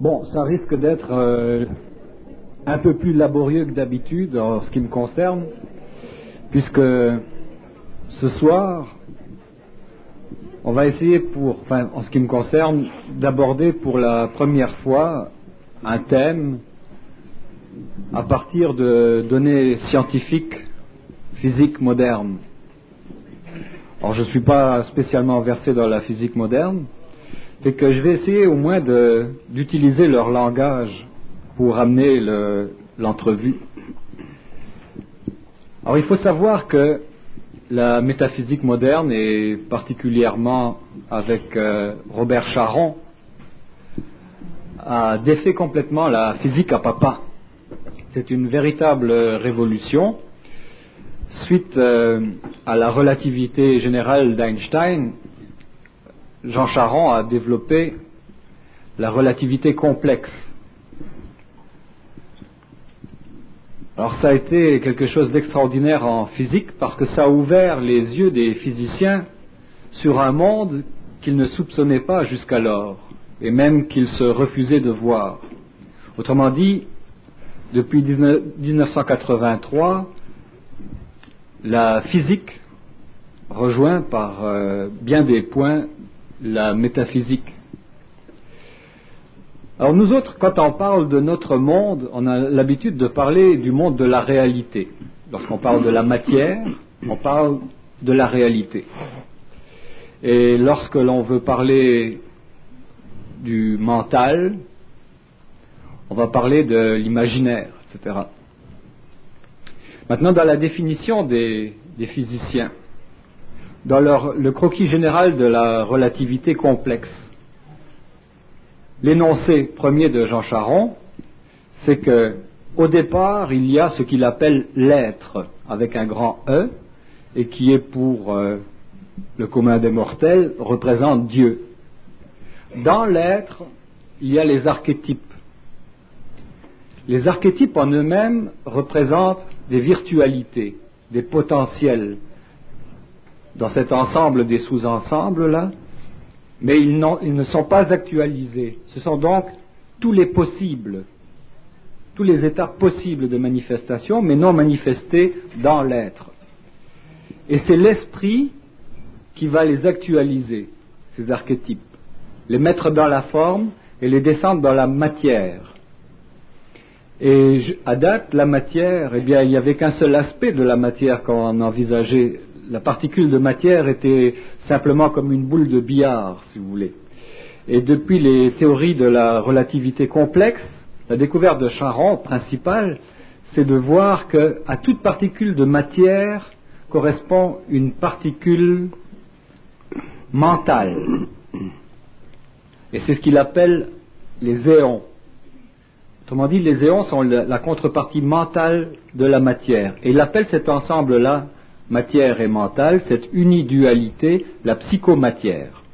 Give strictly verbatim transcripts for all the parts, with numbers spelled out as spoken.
Bon, ça risque d'être euh, un peu plus laborieux que d'habitude en ce qui me concerne, puisque ce soir, on va essayer pour, enfin, en ce qui me concerne, d'aborder pour la première fois un thème à partir de données scientifiques, physique moderne. Alors, je ne suis pas spécialement versé dans la physique moderne, c'est que je vais essayer au moins de, d'utiliser leur langage pour amener le, l'entrevue. Alors, il faut savoir que la métaphysique moderne, et particulièrement avec euh, Robert Charron, a défait complètement la physique à papa. C'est une véritable révolution. Suite euh, à la relativité générale d'Einstein, Jean Charron a développé la relativité complexe. Alors ça a été quelque chose d'extraordinaire en physique parce que ça a ouvert les yeux des physiciens sur un monde qu'ils ne soupçonnaient pas jusqu'alors et même qu'ils se refusaient de voir. Autrement dit, depuis dix-neuf cent quatre-vingt-trois, la physique rejoint par euh, bien des points la métaphysique. Alors nous autres, quand on parle de notre monde, on a l'habitude de parler du monde de la réalité. Lorsqu'on parle de la matière, on parle de la réalité. Et lorsque l'on veut parler du mental, on va parler de l'imaginaire, et cetera. Maintenant, dans la définition des, des physiciens, dans leur, le croquis général de la relativité complexe, l'énoncé premier de Jean Charron, c'est que au départ, il y a ce qu'il appelle l'être, avec un grand E, et qui est pour euh, le commun des mortels, représente Dieu. Dans l'être, il y a les archétypes. Les archétypes en eux-mêmes représentent des virtualités, des potentiels, dans cet ensemble des sous-ensembles-là, mais ils, ils ne sont pas actualisés. Ce sont donc tous les possibles, tous les états possibles de manifestation, mais non manifestés dans l'être. Et c'est l'esprit qui va les actualiser, ces archétypes, les mettre dans la forme et les descendre dans la matière. Et à date, la matière, eh bien, il n'y avait qu'un seul aspect de la matière quand on envisageait. La particule de matière était simplement comme une boule de billard, si vous voulez. Et depuis les théories de la relativité complexe, la découverte de Charron principale, c'est de voir qu'à toute particule de matière correspond une particule mentale. Et c'est ce qu'il appelle les éons. Autrement dit, les éons sont la, la contrepartie mentale de la matière. Et il appelle cet ensemble-là, matière et mentale, cette unidualité, la psychomatière.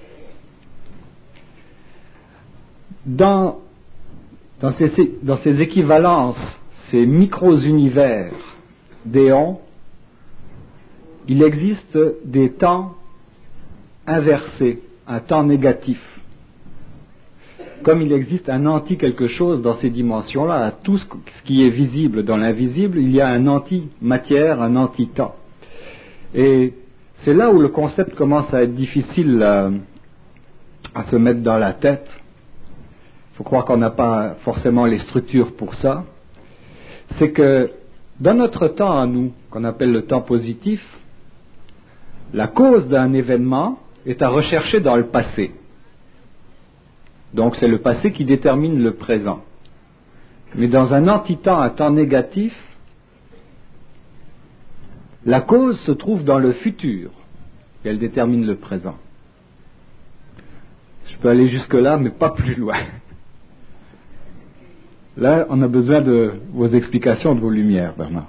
Dans, dans, ces, dans ces équivalences, ces micro-univers d'éons, il existe des temps inversés, un temps négatif. Comme il existe un anti-quelque chose dans ces dimensions-là, à tout ce qui est visible dans l'invisible, il y a un anti-matière, un anti-temps. Et c'est là où le concept commence à être difficile à, à se mettre dans la tête. Il faut croire qu'on n'a pas forcément les structures pour ça. C'est que dans notre temps à nous, qu'on appelle le temps positif, la cause d'un événement est à rechercher dans le passé. Donc c'est le passé qui détermine le présent. Mais dans un anti-temps, un temps négatif, la cause se trouve dans le futur et elle détermine le présent. Je peux aller jusque-là, mais pas plus loin. Là, on a besoin de vos explications, de vos lumières, Bernard.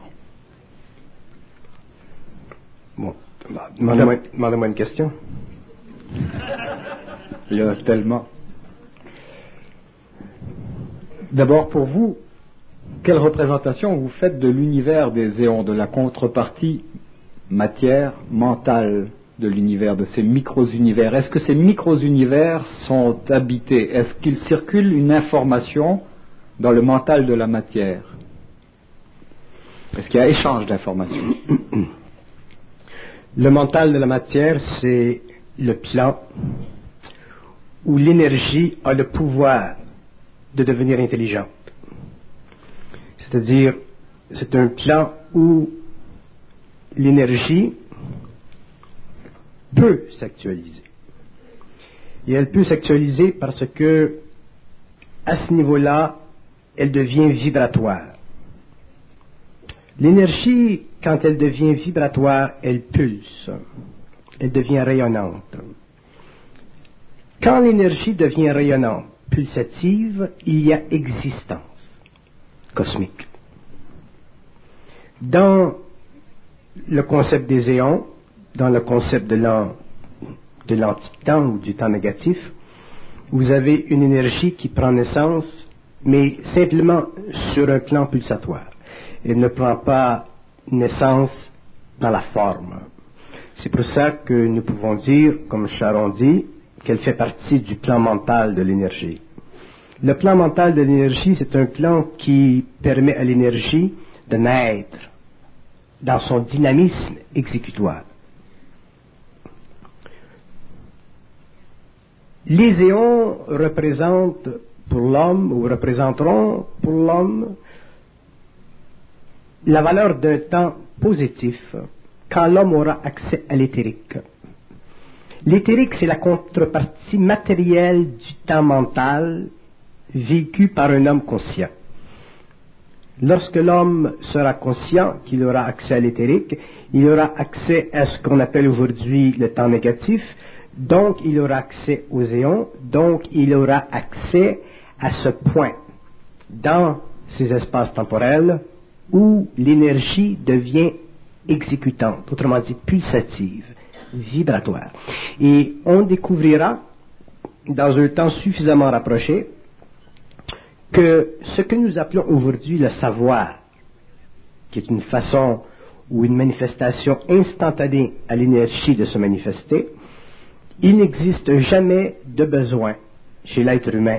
Bon, demandez-moi, demandez-moi une question. Il y en a tellement. D'abord, pour vous, quelle représentation vous faites de l'univers des éons, de la contrepartie matière mentale de l'univers, de ces micro-univers. Est-ce que ces micro-univers sont habités? Est-ce qu'il circule une information dans le mental de la matière? Est-ce qu'il y a échange d'informations? Le mental de la matière, c'est le plan où l'énergie a le pouvoir de devenir intelligente. C'est-à-dire, c'est un plan où l'énergie peut s'actualiser. Et elle peut s'actualiser parce que, à ce niveau-là, elle devient vibratoire. L'énergie, quand elle devient vibratoire, elle pulse. Elle devient rayonnante. Quand l'énergie devient rayonnante, pulsative, il y a existence cosmique. Dans le concept des éons, dans le concept de l'an, de l'anti-temps ou du temps négatif, vous avez une énergie qui prend naissance, mais simplement sur un plan pulsatoire. Elle ne prend pas naissance dans la forme. C'est pour ça que nous pouvons dire, comme Charon dit, qu'elle fait partie du plan mental de l'énergie. Le plan mental de l'énergie, c'est un plan qui permet à l'énergie de naître dans son dynamisme exécutoire. Les éons représentent pour l'homme, ou représenteront pour l'homme, la valeur d'un temps positif quand l'homme aura accès à l'éthérique. L'éthérique, c'est la contrepartie matérielle du temps mental vécu par un homme conscient. Lorsque l'homme sera conscient qu'il aura accès à l'éthérique, il aura accès à ce qu'on appelle aujourd'hui le temps négatif, donc il aura accès aux éons, donc il aura accès à ce point dans ces espaces temporels où l'énergie devient exécutante, autrement dit pulsative, vibratoire. Et on découvrira dans un temps suffisamment rapproché que ce que nous appelons aujourd'hui le savoir, qui est une façon ou une manifestation instantanée à l'énergie de se manifester, il n'existe jamais de besoin chez l'être humain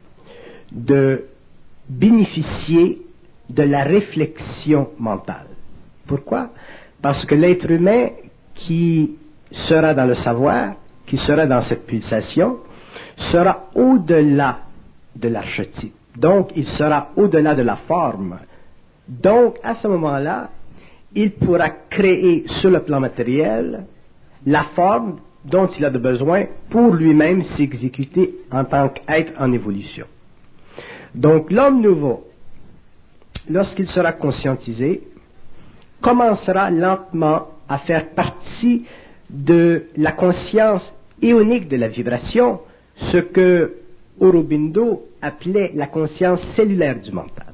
de bénéficier de la réflexion mentale. Pourquoi? Parce que l'être humain qui sera dans le savoir, qui sera dans cette pulsation, sera au-delà de l'archétype. Donc, il sera au-delà de la forme. Donc, à ce moment-là, il pourra créer sur le plan matériel la forme dont il a de besoin pour lui-même s'exécuter en tant qu'être en évolution. Donc, l'homme nouveau, lorsqu'il sera conscientisé, commencera lentement à faire partie de la conscience ionique de la vibration, ce que Aurobindo appelait la conscience cellulaire du mental.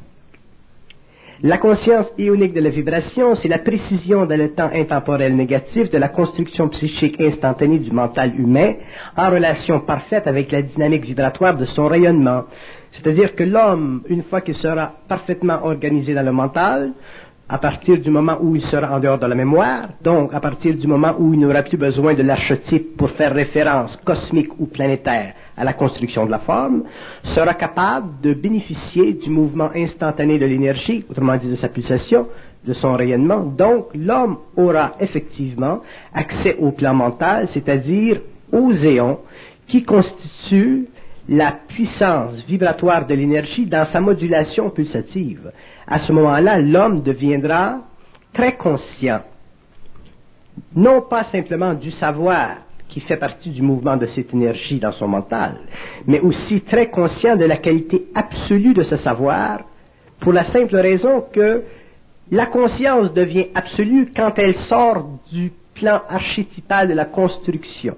La conscience ionique de la vibration, c'est la précision dans le temps intemporel négatif de la construction psychique instantanée du mental humain en relation parfaite avec la dynamique vibratoire de son rayonnement. C'est-à-dire que l'homme, une fois qu'il sera parfaitement organisé dans le mental, à partir du moment où il sera en dehors de la mémoire, donc à partir du moment où il n'aura plus besoin de l'archétype pour faire référence cosmique ou planétaire à la construction de la forme, sera capable de bénéficier du mouvement instantané de l'énergie, autrement dit de sa pulsation, de son rayonnement. Donc l'homme aura effectivement accès au plan mental, c'est-à-dire aux éons qui constituent la puissance vibratoire de l'énergie dans sa modulation pulsative. À ce moment-là, l'homme deviendra très conscient, non pas simplement du savoir qui fait partie du mouvement de cette énergie dans son mental, mais aussi très conscient de la qualité absolue de ce savoir, pour la simple raison que la conscience devient absolue quand elle sort du plan archétypal de la construction.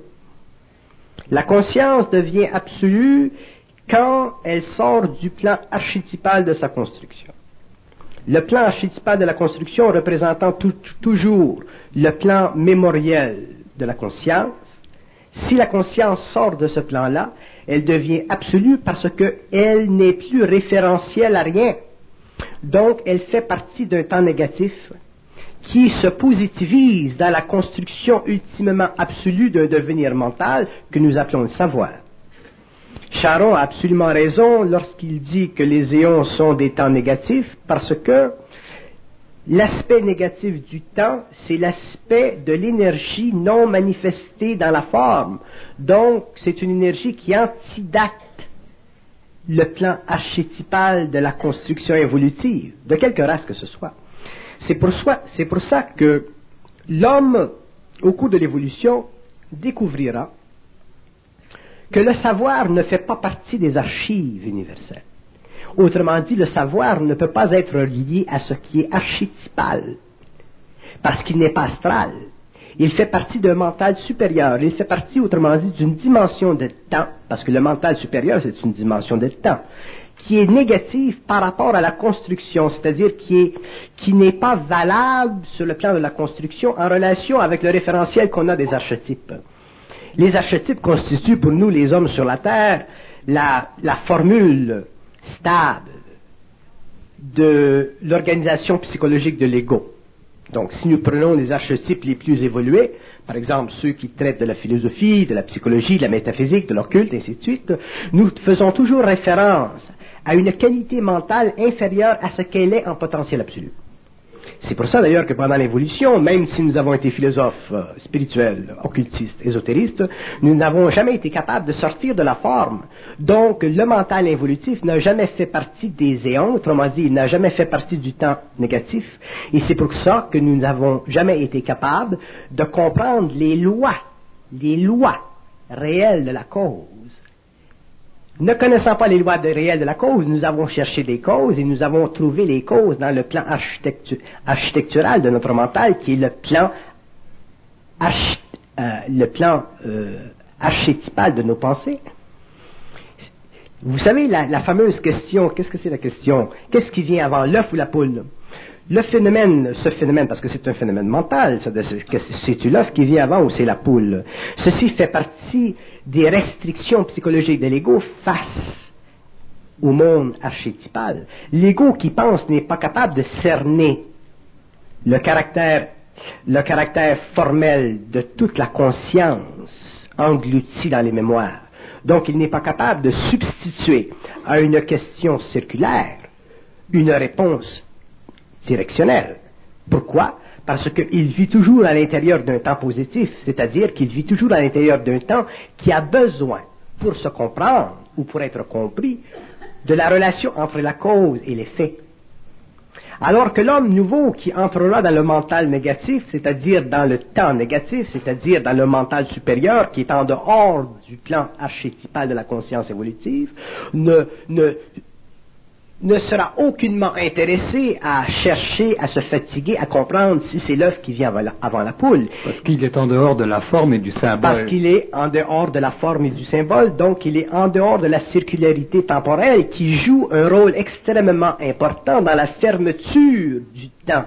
La conscience devient absolue quand elle sort du plan archétypal de sa construction. Le plan archétypal de la construction représentant tout, toujours le plan mémoriel de la conscience, si la conscience sort de ce plan-là, elle devient absolue parce qu'elle n'est plus référentielle à rien. Donc, elle fait partie d'un temps négatif qui se positivise dans la construction ultimement absolue d'un devenir mental que nous appelons le savoir. Charon a absolument raison lorsqu'il dit que les éons sont des temps négatifs, parce que l'aspect négatif du temps, c'est l'aspect de l'énergie non manifestée dans la forme. Donc, c'est une énergie qui antidate le plan archétypal de la construction évolutive, de quelque race que ce soit. C'est pour, soi, c'est pour ça que l'homme, au cours de l'évolution, découvrira que le savoir ne fait pas partie des archives universelles. Autrement dit, le savoir ne peut pas être lié à ce qui est archétypal, parce qu'il n'est pas astral. Il fait partie d'un mental supérieur. Il fait partie, autrement dit, d'une dimension de temps, parce que le mental supérieur, c'est une dimension de temps, qui est négative par rapport à la construction, c'est-à-dire qui est, qui n'est pas valable sur le plan de la construction en relation avec le référentiel qu'on a des archétypes. Les archétypes constituent pour nous, les hommes sur la Terre, la, la formule stable de l'organisation psychologique de l'ego. Donc, si nous prenons les archétypes les plus évolués, par exemple ceux qui traitent de la philosophie, de la psychologie, de la métaphysique, de l'occulte, ainsi de suite, nous faisons toujours référence à une qualité mentale inférieure à ce qu'elle est en potentiel absolu. C'est pour ça d'ailleurs que pendant l'évolution, même si nous avons été philosophes, euh, spirituels, occultistes, ésotéristes, nous n'avons jamais été capables de sortir de la forme. Donc le mental involutif n'a jamais fait partie des éons, autrement dit, il n'a jamais fait partie du temps négatif, et c'est pour ça que nous n'avons jamais été capables de comprendre les lois, les lois réelles de la cause. Ne connaissant pas les lois de réelles de la cause, nous avons cherché des causes et nous avons trouvé les causes dans le plan architectu- architectural de notre mental, qui est le plan, arch- euh, le plan euh, archétypal de nos pensées. Vous savez, la, la fameuse question, qu'est-ce que c'est la question? Qu'est-ce qui vient avant, l'œuf ou la poule? Le phénomène, ce phénomène, parce que c'est un phénomène mental, c'est-tu l'œuf qui vient avant ou c'est la poule? Ceci fait partie des restrictions psychologiques de l'ego face au monde archétypal. L'ego qui pense n'est pas capable de cerner le caractère, le caractère formel de toute la conscience engloutie dans les mémoires. Donc il n'est pas capable de substituer à une question circulaire une réponse directionnelle. Pourquoi? Parce qu'il vit toujours à l'intérieur d'un temps positif, c'est-à-dire qu'il vit toujours à l'intérieur d'un temps qui a besoin, pour se comprendre ou pour être compris, de la relation entre la cause et les faits. Alors que l'homme nouveau qui entrera dans le mental négatif, c'est-à-dire dans le temps négatif, c'est-à-dire dans le mental supérieur qui est en dehors du plan archétypal de la conscience évolutive, ne, ne ne sera aucunement intéressé à chercher, à se fatiguer, à comprendre si c'est l'œuf qui vient avant la, avant la poule. Parce qu'il est en dehors de la forme et du symbole. Parce qu'il est en dehors de la forme et du symbole, donc il est en dehors de la circularité temporelle qui joue un rôle extrêmement important dans la fermeture du temps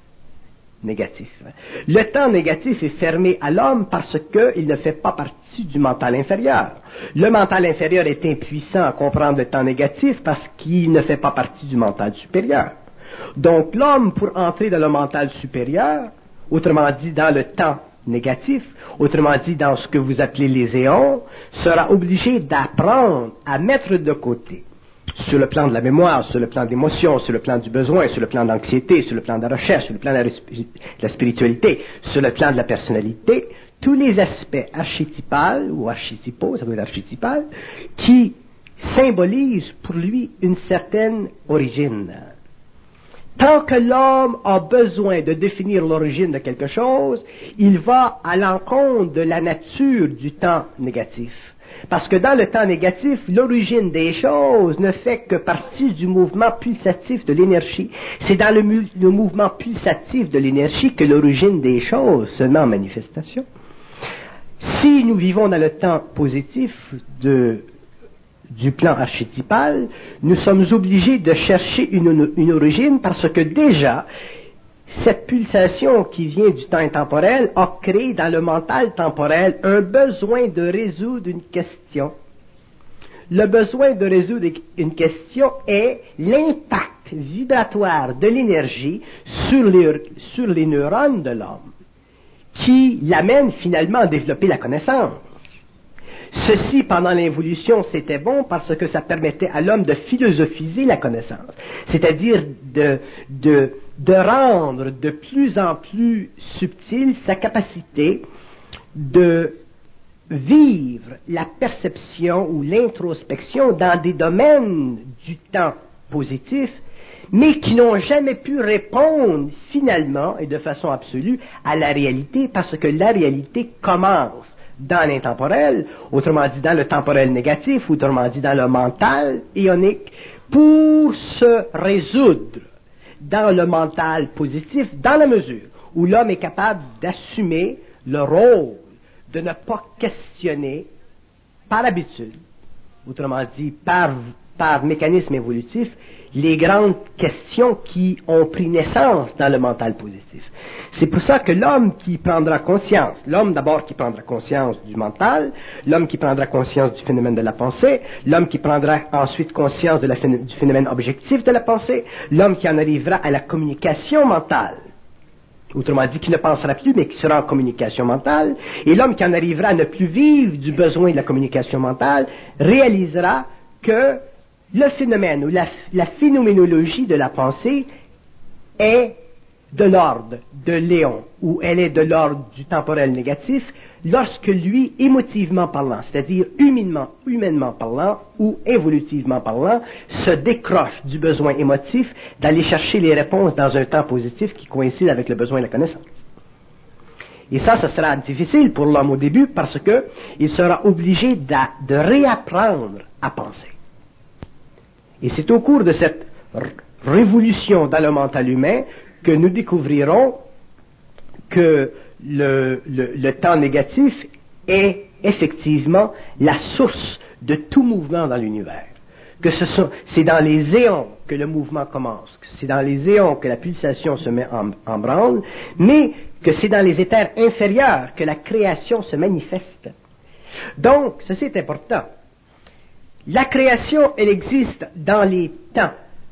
négatif. Le temps négatif est fermé à l'homme parce qu'il ne fait pas partie du mental inférieur. Le mental inférieur est impuissant à comprendre le temps négatif parce qu'il ne fait pas partie du mental supérieur. Donc l'homme, pour entrer dans le mental supérieur, autrement dit dans le temps négatif, autrement dit dans ce que vous appelez les éons, sera obligé d'apprendre à mettre de côté, sur le plan de la mémoire, sur le plan de l'émotion, sur le plan du besoin, sur le plan de l'anxiété, sur le plan de la recherche, sur le plan de la, de la spiritualité, sur le plan de la personnalité, tous les aspects archétypales ou archétypaux, ça doit être archétypal, qui symbolisent pour lui une certaine origine. Tant que l'homme a besoin de définir l'origine de quelque chose, il va à l'encontre de la nature du temps négatif. Parce que dans le temps négatif, l'origine des choses ne fait que partie du mouvement pulsatif de l'énergie. C'est dans le, mu- le mouvement pulsatif de l'énergie que l'origine des choses se met en manifestation. Si nous vivons dans le temps positif de, du plan archétypal, nous sommes obligés de chercher une, une origine parce que déjà, cette pulsation qui vient du temps intemporel a créé dans le mental temporel un besoin de résoudre une question. Le besoin de résoudre une question est l'impact vibratoire de l'énergie sur les, sur les neurones de l'homme qui l'amène finalement à développer la connaissance. Ceci, pendant l'évolution, c'était bon parce que ça permettait à l'homme de philosophiser la connaissance, c'est-à-dire de, de, de rendre de plus en plus subtile sa capacité de vivre la perception ou l'introspection dans des domaines du temps positif, mais qui n'ont jamais pu répondre finalement et de façon absolue à la réalité, parce que la réalité commence dans l'intemporel, autrement dit dans le temporel négatif, autrement dit dans le mental ionique, pour se résoudre dans le mental positif, dans la mesure où l'homme est capable d'assumer le rôle de ne pas questionner par habitude, autrement dit par, par mécanisme évolutif, les grandes questions qui ont pris naissance dans le mental positif. C'est pour ça que l'homme qui prendra conscience, l'homme d'abord qui prendra conscience du mental, l'homme qui prendra conscience du phénomène de la pensée, l'homme qui prendra ensuite conscience de la, du phénomène objectif de la pensée, l'homme qui en arrivera à la communication mentale, autrement dit qui ne pensera plus mais qui sera en communication mentale, et l'homme qui en arrivera à ne plus vivre du besoin de la communication mentale, réalisera que le phénomène ou la, la phénoménologie de la pensée est de l'ordre de Léon, ou elle est de l'ordre du temporel négatif, lorsque lui, émotivement parlant, c'est-à-dire humainement, humainement parlant ou évolutivement parlant, se décroche du besoin émotif d'aller chercher les réponses dans un temps positif qui coïncide avec le besoin de la connaissance. Et ça, ce sera difficile pour l'homme au début parce que il sera obligé de, de réapprendre à penser. Et c'est au cours de cette r- révolution dans le mental humain que nous découvrirons que le, le, le temps négatif est effectivement la source de tout mouvement dans l'univers. Que ce sont, c'est dans les éons que le mouvement commence, que c'est dans les éons que la pulsation se met en, en branle, mais que c'est dans les éthers inférieurs que la création se manifeste. Donc, ceci est important. La création, elle existe dans les temps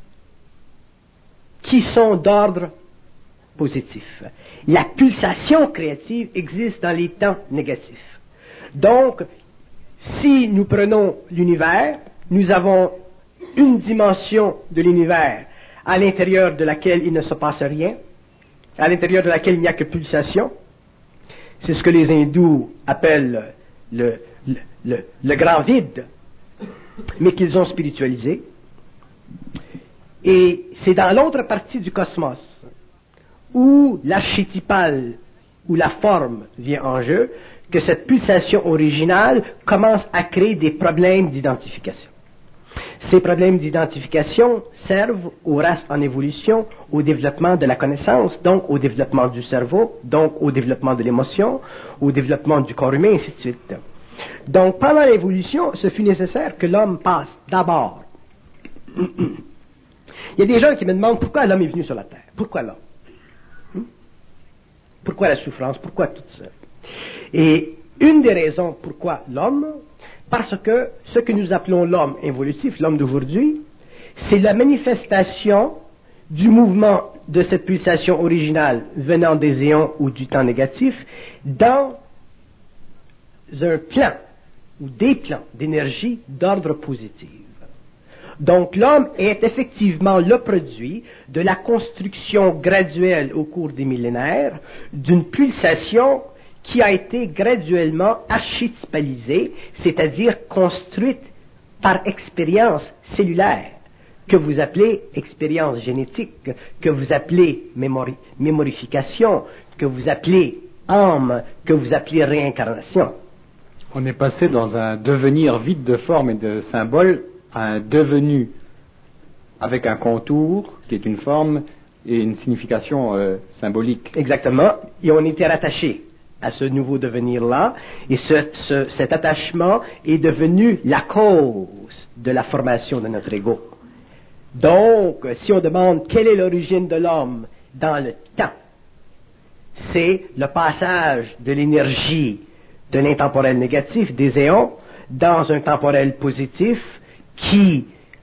qui sont d'ordre positif. La pulsation créative existe dans les temps négatifs. Donc, si nous prenons l'univers, nous avons une dimension de l'univers à l'intérieur de laquelle il ne se passe rien, à l'intérieur de laquelle il n'y a que pulsation. C'est ce que les hindous appellent le, le, le, le grand vide, mais qu'ils ont spiritualisé. Et c'est dans l'autre partie du cosmos où l'archétypal, où la forme vient en jeu, que cette pulsation originale commence à créer des problèmes d'identification. Ces problèmes d'identification servent aux races en évolution au développement de la connaissance, donc au développement du cerveau, donc au développement de l'émotion, au développement du corps humain, et ainsi de suite. Donc, pendant l'évolution, ce fut nécessaire que l'homme passe d'abord. Il y a des gens qui me demandent pourquoi l'homme est venu sur la Terre. Pourquoi l'homme? Pourquoi la souffrance? Pourquoi tout ça? Et une des raisons pourquoi l'homme, parce que ce que nous appelons l'homme évolutif, l'homme d'aujourd'hui, c'est la manifestation du mouvement de cette pulsation originale venant des éons ou du temps négatif dans un plan ou des plans d'énergie d'ordre positif. Donc l'homme est effectivement le produit de la construction graduelle au cours des millénaires d'une pulsation qui a été graduellement archétypalisée, c'est-à-dire construite par expérience cellulaire, que vous appelez expérience génétique, que vous appelez mémori- mémorification, que vous appelez âme, que vous appelez réincarnation. On est passé dans un devenir vide de forme et de symboles à un devenu avec un contour qui est une forme et une signification euh, symbolique. Exactement. Et on était rattaché à ce nouveau devenir-là, et ce, ce, cet attachement est devenu la cause de la formation de notre ego. Donc, si on demande quelle est l'origine de l'homme dans le temps, c'est le passage de l'énergie de l'intemporel négatif, des éons, dans un temporel positif qui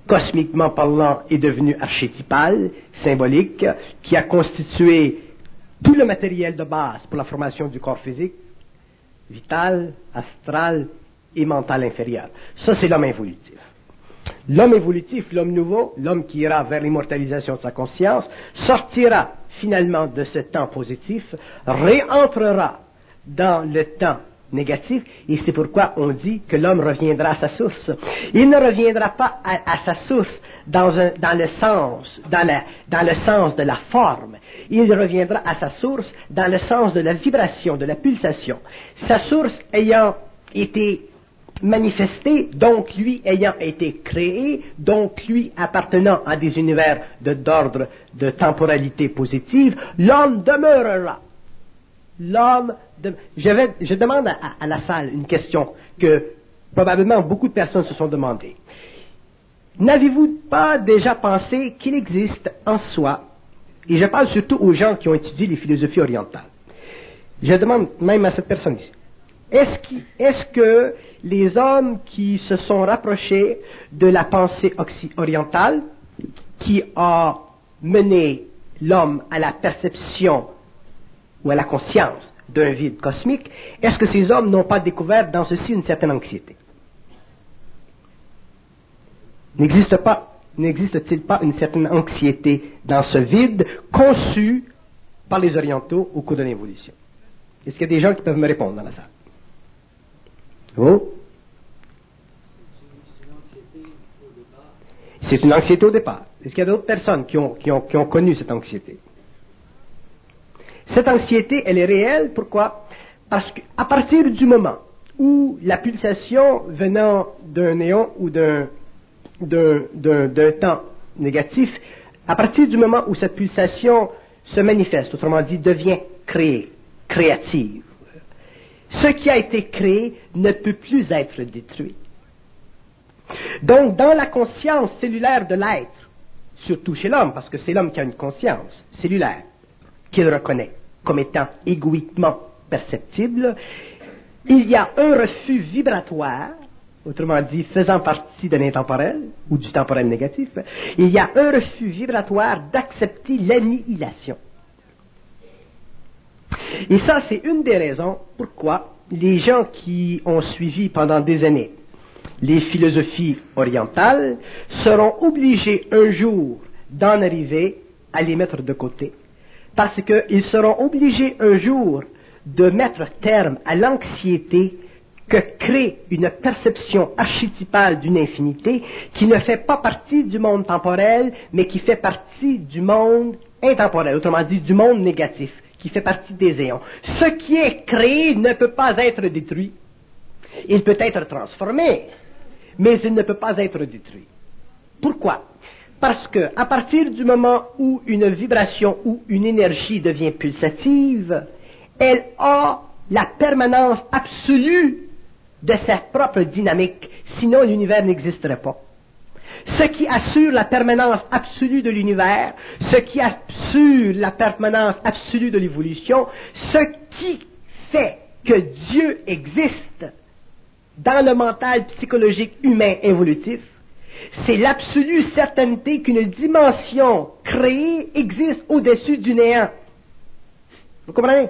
cosmiquement parlant, est devenu archétypal, symbolique, qui a constitué tout le matériel de base pour la formation du corps physique, vital, astral et mental inférieur. Ça, c'est l'homme évolutif. L'homme évolutif, l'homme nouveau, l'homme qui ira vers l'immortalisation de sa conscience, sortira finalement de ce temps positif, réentrera dans le temps négatif, et c'est pourquoi on dit que l'homme reviendra à sa source. Il ne reviendra pas à, à sa source dans, un, dans, le sens, dans, la, dans le sens de la forme. Il reviendra à sa source dans le sens de la vibration, de la pulsation. Sa source ayant été manifestée, donc lui ayant été créé, donc lui appartenant à des univers de, d'ordre de temporalité positive, l'homme demeurera. L'homme, de... je, vais, je demande à, à la salle une question que probablement beaucoup de personnes se sont demandées. N'avez-vous pas déjà pensé qu'il existe en soi, et je parle surtout aux gens qui ont étudié les philosophies orientales, je demande même à cette personne ici, est-ce, qui, est-ce que les hommes qui se sont rapprochés de la pensée orientale, qui a mené l'homme à la perception ou à la conscience d'un vide cosmique, est-ce que ces hommes n'ont pas découvert dans ceci une certaine anxiété? N'existe pas, n'existe-t-il pas une certaine anxiété dans ce vide conçu par les orientaux au cours de l'évolution? Est-ce qu'il y a des gens qui peuvent me répondre dans la salle? Oh? C'est une anxiété au départ. Est-ce qu'il y a d'autres personnes qui ont, qui ont, qui ont connu cette anxiété? Cette anxiété, elle est réelle. Pourquoi? Parce qu'à partir du moment où la pulsation venant d'un néon ou d'un, d'un, d'un, d'un temps négatif, à partir du moment où cette pulsation se manifeste, autrement dit, devient créée, créative, ce qui a été créé ne peut plus être détruit. Donc, dans la conscience cellulaire de l'être, surtout chez l'homme, parce que c'est l'homme qui a une conscience cellulaire, qu'il reconnaît comme étant égoïquement perceptible, il y a un refus vibratoire, autrement dit, faisant partie de l'intemporel, ou du temporel négatif, il y a un refus vibratoire d'accepter l'annihilation. Et ça, c'est une des raisons pourquoi les gens qui ont suivi pendant des années les philosophies orientales seront obligés un jour d'en arriver à les mettre de côté. Parce qu'ils seront obligés un jour de mettre terme à l'anxiété que crée une perception archétypale d'une infinité qui ne fait pas partie du monde temporel, mais qui fait partie du monde intemporel, autrement dit du monde négatif, qui fait partie des éons. Ce qui est créé ne peut pas être détruit. Il peut être transformé, mais il ne peut pas être détruit. Pourquoi? Parce que, à partir du moment où une vibration ou une énergie devient pulsative, elle a la permanence absolue de sa propre dynamique, sinon l'univers n'existerait pas. Ce qui assure la permanence absolue de l'univers, ce qui assure la permanence absolue de l'évolution, ce qui fait que Dieu existe dans le mental psychologique humain évolutif, c'est l'absolue certainté qu'une dimension créée existe au-dessus du néant. Vous comprenez?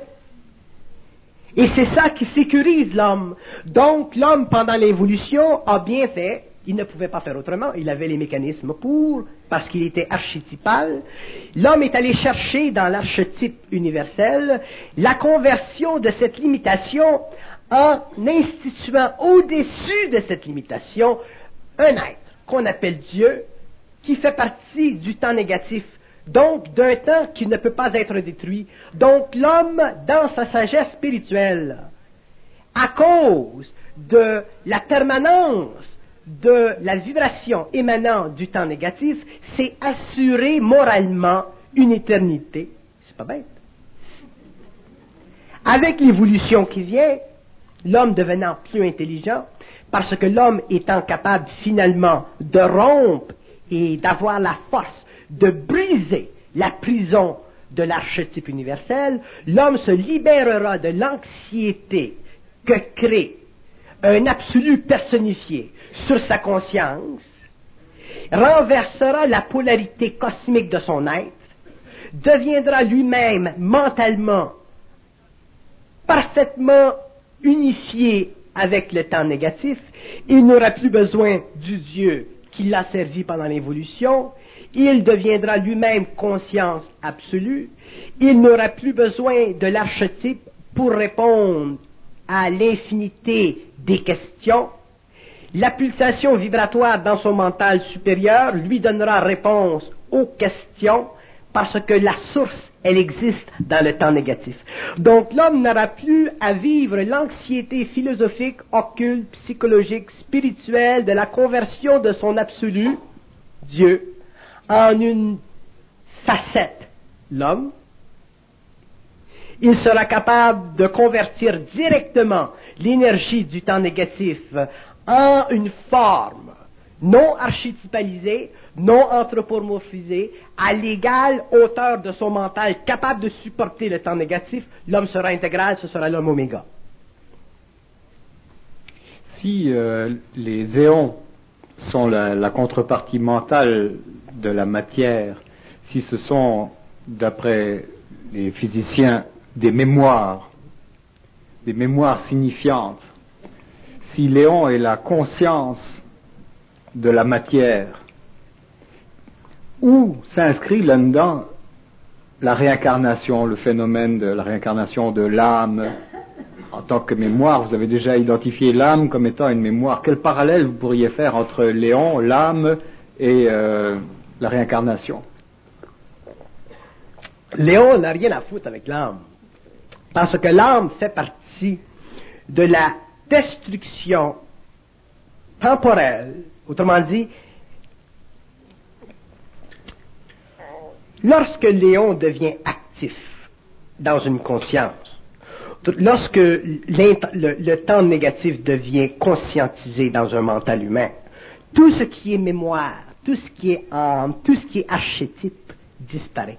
Et c'est ça qui sécurise l'homme. Donc, l'homme, pendant l'évolution, a bien fait. Il ne pouvait pas faire autrement. Il avait les mécanismes pour, parce qu'il était archétypal. L'homme est allé chercher dans l'archétype universel la conversion de cette limitation en instituant au-dessus de cette limitation un être qu'on appelle Dieu, qui fait partie du temps négatif, donc d'un temps qui ne peut pas être détruit. Donc l'homme, dans sa sagesse spirituelle, à cause de la permanence de la vibration émanant du temps négatif, s'est assuré moralement une éternité. C'est pas bête. Avec l'évolution qui vient, l'homme devenant plus intelligent, parce que l'homme étant capable finalement de rompre et d'avoir la force de briser la prison de l'archétype universel, l'homme se libérera de l'anxiété que crée un absolu personnifié sur sa conscience renversera la polarité cosmique de son être, deviendra lui-même mentalement parfaitement unifié avec le temps négatif, il n'aura plus besoin du Dieu qui l'a servi pendant l'évolution, il deviendra lui-même conscience absolue, il n'aura plus besoin de l'archétype pour répondre à l'infinité des questions. La pulsation vibratoire dans son mental supérieur lui donnera réponse aux questions parce que la source, elle existe dans le temps négatif. Donc l'homme n'aura plus à vivre l'anxiété philosophique, occulte, psychologique, spirituelle de la conversion de son absolu, Dieu, en une facette, l'homme. Il sera capable de convertir directement l'énergie du temps négatif en une forme non archétypalisée, non anthropomorphisée, à l'égale hauteur de son mental, capable de supporter le temps négatif. L'homme sera intégral, ce sera l'homme oméga. Si euh, les éons sont la, la contrepartie mentale de la matière, si ce sont, d'après les physiciens, des mémoires, des mémoires signifiantes, si l'éon est la conscience de la matière, où s'inscrit là-dedans la réincarnation, le phénomène de la réincarnation de l'âme en tant que mémoire? Vous avez déjà identifié l'âme comme étant une mémoire. Quel parallèle vous pourriez faire entre l'éon, l'âme et euh, la réincarnation? L'éon n'a rien à foutre avec l'âme, parce que l'âme fait partie de la destruction temporelle. Autrement dit, lorsque l'éon devient actif dans une conscience, lorsque le, le temps négatif devient conscientisé dans un mental humain, tout ce qui est mémoire, tout ce qui est âme, tout ce qui est archétype disparaît.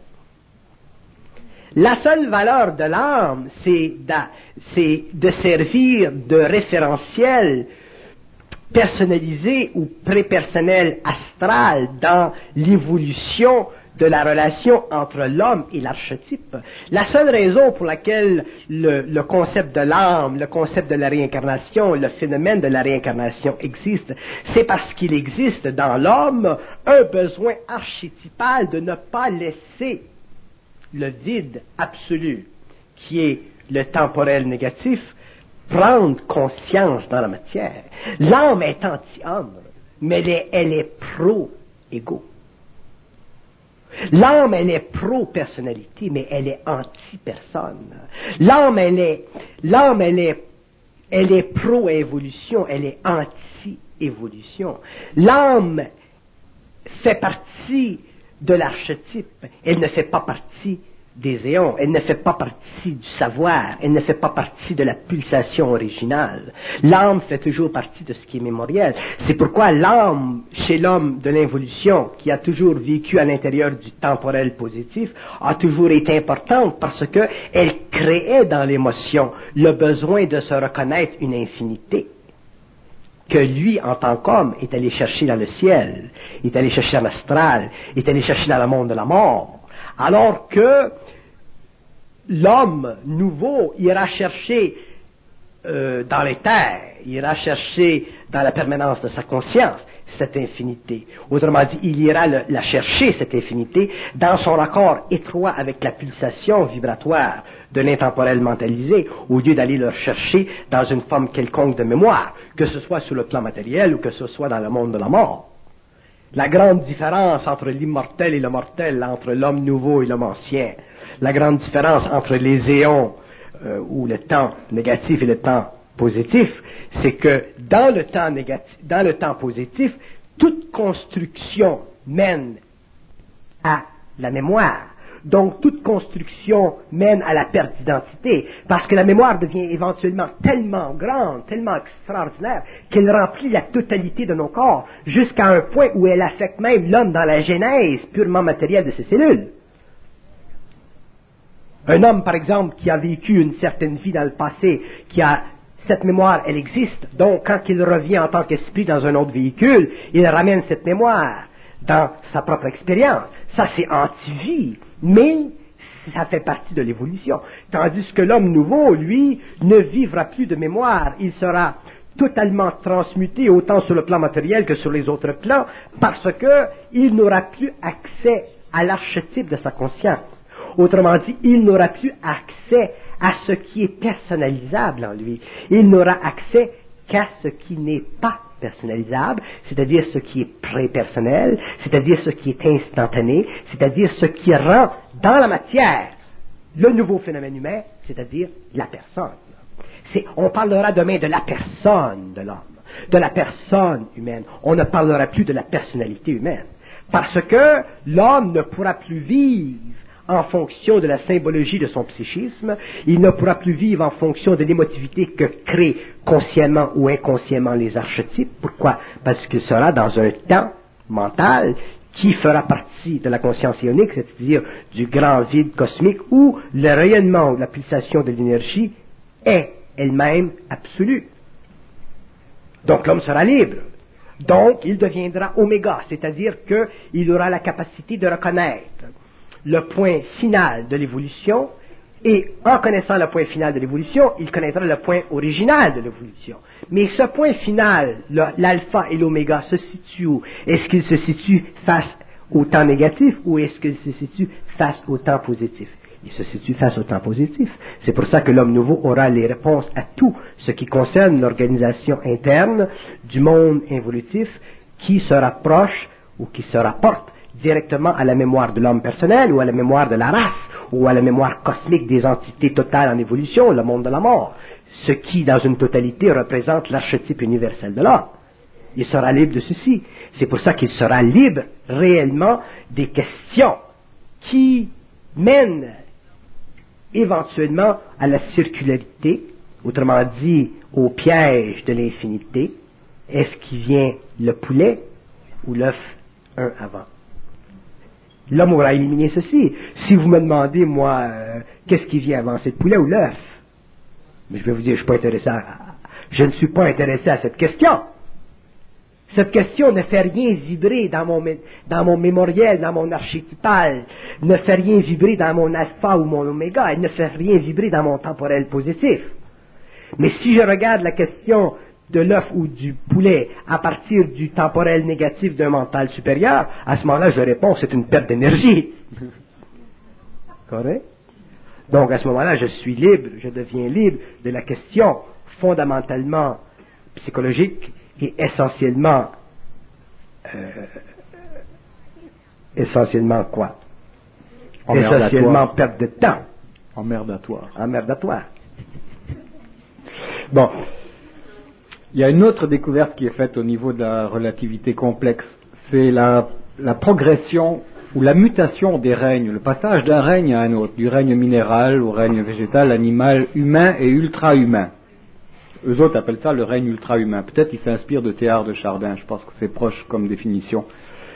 La seule valeur de l'âme, c'est de, c'est de servir de référentiel personnalisé ou prépersonnel astral dans l'évolution de la relation entre l'homme et l'archétype. La seule raison pour laquelle le, le concept de l'âme, le concept de la réincarnation, le phénomène de la réincarnation existe, c'est parce qu'il existe dans l'homme un besoin archétypal de ne pas laisser le vide absolu, qui est le temporel négatif, prendre conscience dans la matière. L'âme est anti-homme, mais elle est, elle est pro-égo. L'âme, elle est pro-personnalité, mais elle est anti-personne. L'âme, elle est, l'âme, elle est, elle est pro-évolution, elle est anti-évolution. L'âme fait partie de l'archétype, elle ne fait pas partie des éons, elle ne fait pas partie du savoir, elle ne fait pas partie de la pulsation originale. L'âme fait toujours partie de ce qui est mémoriel. C'est pourquoi l'âme, chez l'homme de l'involution, qui a toujours vécu à l'intérieur du temporel positif, a toujours été importante parce que elle créait dans l'émotion le besoin de se reconnaître une infinité que lui, en tant qu'homme, est allé chercher dans le ciel, est allé chercher dans l'astral, est allé chercher dans le monde de la mort. Alors que l'homme nouveau ira chercher euh, dans les terres, ira chercher dans la permanence de sa conscience cette infinité. Autrement dit, il ira le, la chercher, cette infinité, dans son raccord étroit avec la pulsation vibratoire de l'intemporel mentalisé, au lieu d'aller le chercher dans une forme quelconque de mémoire, que ce soit sur le plan matériel ou que ce soit dans le monde de la mort. La grande différence entre l'immortel et le mortel, entre l'homme nouveau et l'homme ancien, la grande différence entre les éons, euh, ou le temps négatif et le temps positif, c'est que dans le temps négatif, dans le temps positif, toute construction mène à la mémoire. Donc, toute construction mène à la perte d'identité, parce que la mémoire devient éventuellement tellement grande, tellement extraordinaire, qu'elle remplit la totalité de nos corps, jusqu'à un point où elle affecte même l'homme dans la genèse purement matérielle de ses cellules. Un homme, par exemple, qui a vécu une certaine vie dans le passé, qui a cette mémoire, elle existe. Donc, quand il revient en tant qu'esprit dans un autre véhicule, il ramène cette mémoire dans sa propre expérience. Ça, c'est anti-vie, mais ça fait partie de l'évolution. Tandis que l'homme nouveau, lui, ne vivra plus de mémoire. Il sera totalement transmuté autant sur le plan matériel que sur les autres plans, parce que il n'aura plus accès à l'archétype de sa conscience. Autrement dit, il n'aura plus accès à ce qui est personnalisable en lui. Il n'aura accès qu'à ce qui n'est pas personnalisable, c'est-à-dire ce qui est pré-personnel, c'est-à-dire ce qui est instantané, c'est-à-dire ce qui rend dans la matière le nouveau phénomène humain, c'est-à-dire la personne. C'est, on parlera demain de la personne de l'homme, de la personne humaine. On ne parlera plus de la personnalité humaine. Parce que l'homme ne pourra plus vivre en fonction de la symbologie de son psychisme, il ne pourra plus vivre en fonction de l'émotivité que créent consciemment ou inconsciemment les archétypes. Pourquoi? Parce qu'il sera dans un temps mental qui fera partie de la conscience ionique, c'est-à-dire du grand vide cosmique où le rayonnement ou la pulsation de l'énergie est elle-même absolue. Donc l'homme sera libre. Donc il deviendra oméga, c'est-à-dire qu'il aura la capacité de reconnaître le point final de l'évolution, et en connaissant le point final de l'évolution, il connaîtra le point original de l'évolution. Mais ce point final, l'alpha et l'oméga, se situe où? Est-ce qu'il se situe face au temps négatif ou est-ce qu'il se situe face au temps positif? Il se situe face au temps positif. C'est pour ça que l'homme nouveau aura les réponses à tout ce qui concerne l'organisation interne du monde évolutif qui se rapproche ou qui se rapporte directement à la mémoire de l'homme personnel ou à la mémoire de la race ou à la mémoire cosmique des entités totales en évolution, le monde de la mort, ce qui, dans une totalité, représente l'archétype universel de l'homme. Il sera libre de ceci. C'est pour ça qu'il sera libre réellement des questions qui mènent éventuellement à la circularité, autrement dit, au piège de l'infinité. Est-ce qu'il vient le poulet ou l'œuf un avant? L'homme aura éliminé ceci. Si vous me demandez, moi, euh, qu'est-ce qui vient avant, c'est le poulet ou l'œuf? Mais je vais vous dire, je suis pas intéressé à, je ne suis pas intéressé à cette question. Cette question ne fait rien vibrer dans mon, dans mon mémoriel, dans mon archétypal, ne fait rien vibrer dans mon alpha ou mon oméga, elle ne fait rien vibrer dans mon temporel positif. Mais si je regarde la question de l'œuf ou du poulet à partir du temporel négatif d'un mental supérieur, à ce moment-là, je réponds, c'est une perte d'énergie. Correct? Donc, à ce moment-là, je suis libre, je deviens libre de la question fondamentalement psychologique et essentiellement, euh, essentiellement quoi? Essentiellement perte de temps. Emmerdatoire. Emmerdatoire. Bon. Il y a une autre découverte qui est faite au niveau de la relativité complexe. C'est la, la progression ou la mutation des règnes, le passage d'un règne à un autre, du règne minéral au règne végétal, animal, humain et ultra-humain. Eux autres appellent ça le règne ultra-humain. Peut-être qu'ils s'inspirent de Théard de Chardin, je pense que c'est proche comme définition.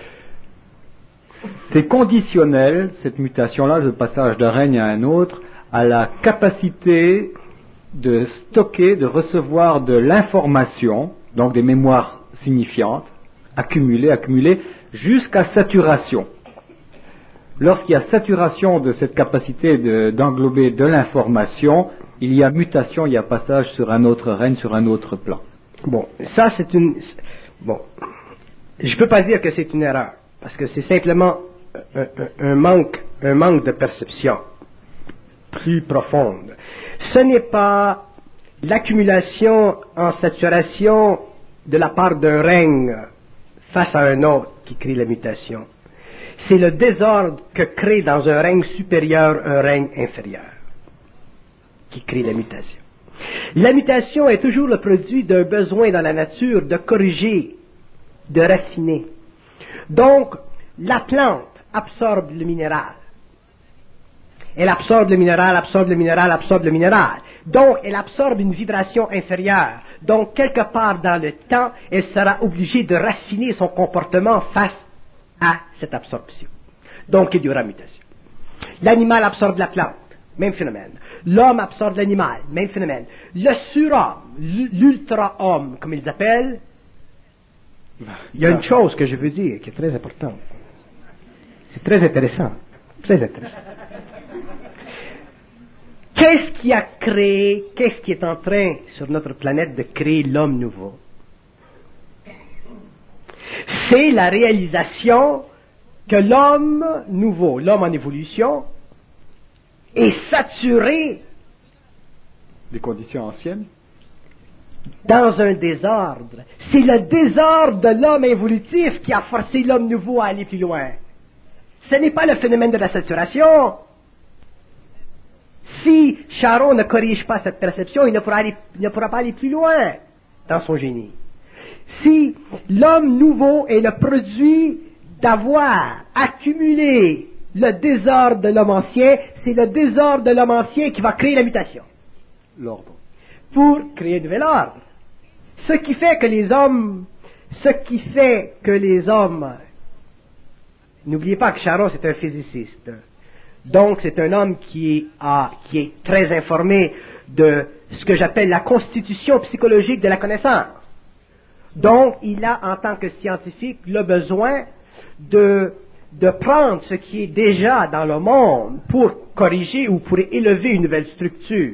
C'est conditionnel, cette mutation-là, le passage d'un règne à un autre, à la capacité de stocker, de recevoir de l'information, donc des mémoires signifiantes, accumulées, accumulées, jusqu'à saturation. Lorsqu'il y a saturation de cette capacité de, d'englober de l'information, il y a mutation, il y a passage sur un autre règne, sur un autre plan. Bon, ça c'est une... Bon, je ne peux pas dire que c'est une erreur, parce que c'est simplement un, un, un, manque, un manque de perception plus profonde. Ce n'est pas l'accumulation en saturation de la part d'un règne face à un autre qui crée la mutation. C'est le désordre que crée dans un règne supérieur un règne inférieur qui crée la mutation. La mutation est toujours le produit d'un besoin dans la nature de corriger, de raffiner. Donc, la plante absorbe le minéral. Elle absorbe le minéral, absorbe le minéral, absorbe le minéral. Donc, elle absorbe une vibration inférieure. Donc, quelque part dans le temps, elle sera obligée de raffiner son comportement face à cette absorption. Donc, il y aura mutation. L'animal absorbe la plante. même phénomène. L'homme absorbe l'animal, même phénomène. Le surhomme, l'ultra-homme, comme ils appellent, il y a une chose que je veux dire qui est très importante. C'est très intéressant. Très intéressant. Qu'est-ce qui a créé, qu'est-ce qui est en train sur notre planète de créer l'homme nouveau? C'est la réalisation que l'homme nouveau, l'homme en évolution, est saturé des conditions anciennes, dans un désordre. C'est le désordre de l'homme évolutif qui a forcé l'homme nouveau à aller plus loin. Ce n'est pas le phénomène de la saturation. Si Charon ne corrige pas cette perception, il ne pourra, aller, il ne pourra pas aller plus loin dans son génie. Si l'homme nouveau est le produit d'avoir accumulé le désordre de l'homme ancien, c'est le désordre de l'homme ancien qui va créer la mutation. L'ordre. Pour créer un nouvel ordre. Ce qui fait que les hommes, ce qui fait que les hommes, n'oubliez pas que Charon c'est un physiciste, donc c'est un homme qui, a, qui est très informé de ce que j'appelle la constitution psychologique de la connaissance. Donc il a en tant que scientifique le besoin de, de prendre ce qui est déjà dans le monde pour corriger ou pour élever une nouvelle structure.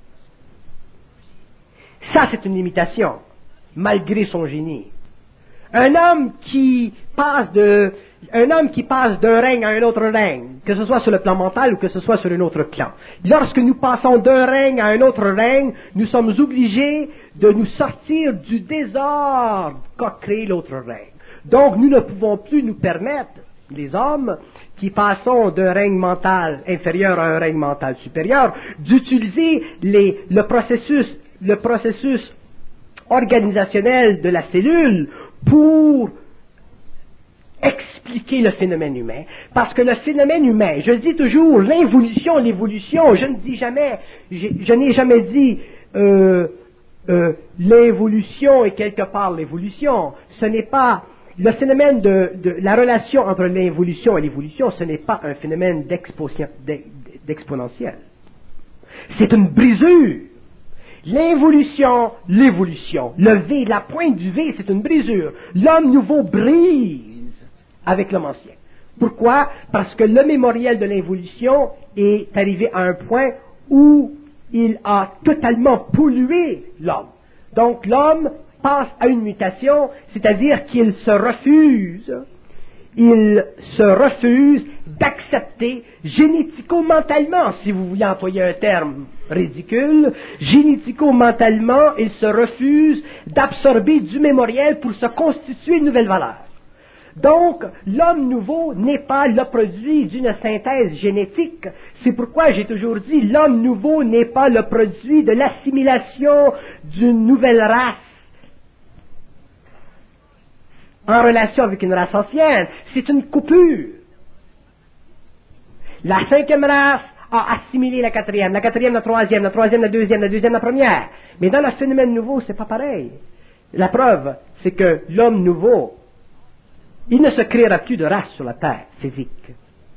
Ça, c'est une limitation, malgré son génie. Un homme qui passe de, un homme qui passe d'un règne à un autre règne, que ce soit sur le plan mental ou que ce soit sur un autre plan. Lorsque nous passons d'un règne à un autre règne, nous sommes obligés de nous sortir du désordre qu'a créé l'autre règne. Donc, nous ne pouvons plus nous permettre, les hommes, qui passons d'un règne mental inférieur à un règne mental supérieur, d'utiliser les, le processus le processus organisationnel de la cellule pour expliquer le phénomène humain. Parce que le phénomène humain, je dis toujours l'involution, l'évolution, je ne dis jamais, je, je n'ai jamais dit euh, euh, l'évolution est quelque part l'évolution. Ce n'est pas le phénomène de, de la relation entre l'involution et l'évolution, ce n'est pas un phénomène d'exponentiel. C'est une brisure. L'involution, l'évolution. Le V, la pointe du V, c'est une brisure. L'homme nouveau brise avec l'homme ancien. Pourquoi? Parce que le mémoriel de l'involution est arrivé à un point où il a totalement pollué l'homme. Donc l'homme passe à une mutation, c'est-à-dire qu'il se refuse, il se refuse d'accepter génético-mentalement, si vous voulez employer un terme ridicule, génético-mentalement, il se refuse d'absorber du mémoriel pour se constituer une nouvelle valeur. Donc, l'homme nouveau n'est pas le produit d'une synthèse génétique. C'est pourquoi j'ai toujours dit, l'homme nouveau n'est pas le produit de l'assimilation d'une nouvelle race en relation avec une race ancienne. C'est une coupure. La cinquième race a assimilé la quatrième, la quatrième la troisième, la troisième la deuxième, la deuxième la première. Mais dans le phénomène nouveau, c'est pas pareil. La preuve, c'est que l'homme nouveau, il ne se créera plus de race sur la terre physique.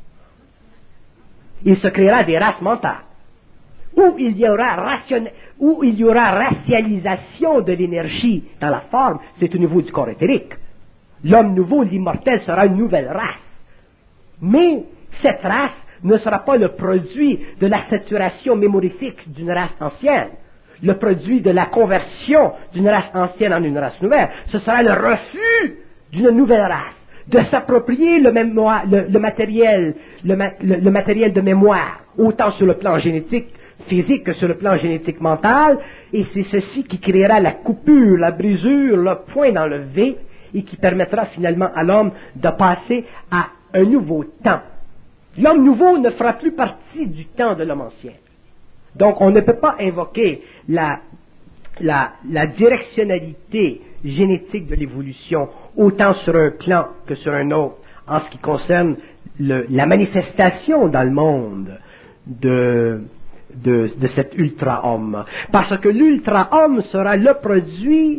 Il se créera des races mentales, où il y aura rationna... où il y aura racialisation de l'énergie dans la forme, c'est au niveau du corps éthérique. L'homme nouveau, l'immortel, sera une nouvelle race. Mais cette race ne sera pas le produit de la saturation mémorifique d'une race ancienne, le produit de la conversion d'une race ancienne en une race nouvelle. Ce sera le refus d'une nouvelle race, de s'approprier le, mémoire, le, le, matériel, le, le, le matériel de mémoire, autant sur le plan génétique, physique que sur le plan génétique mental, et c'est ceci qui créera la coupure, la brisure, le point dans le V, et qui permettra finalement à l'homme de passer à un nouveau temps. L'homme nouveau ne fera plus partie du temps de l'homme ancien. Donc on ne peut pas invoquer la, la, la directionnalité génétique de l'évolution autant sur un plan que sur un autre en ce qui concerne le, la manifestation dans le monde de, de, de cet ultra-homme. Parce que l'ultra-homme sera le produit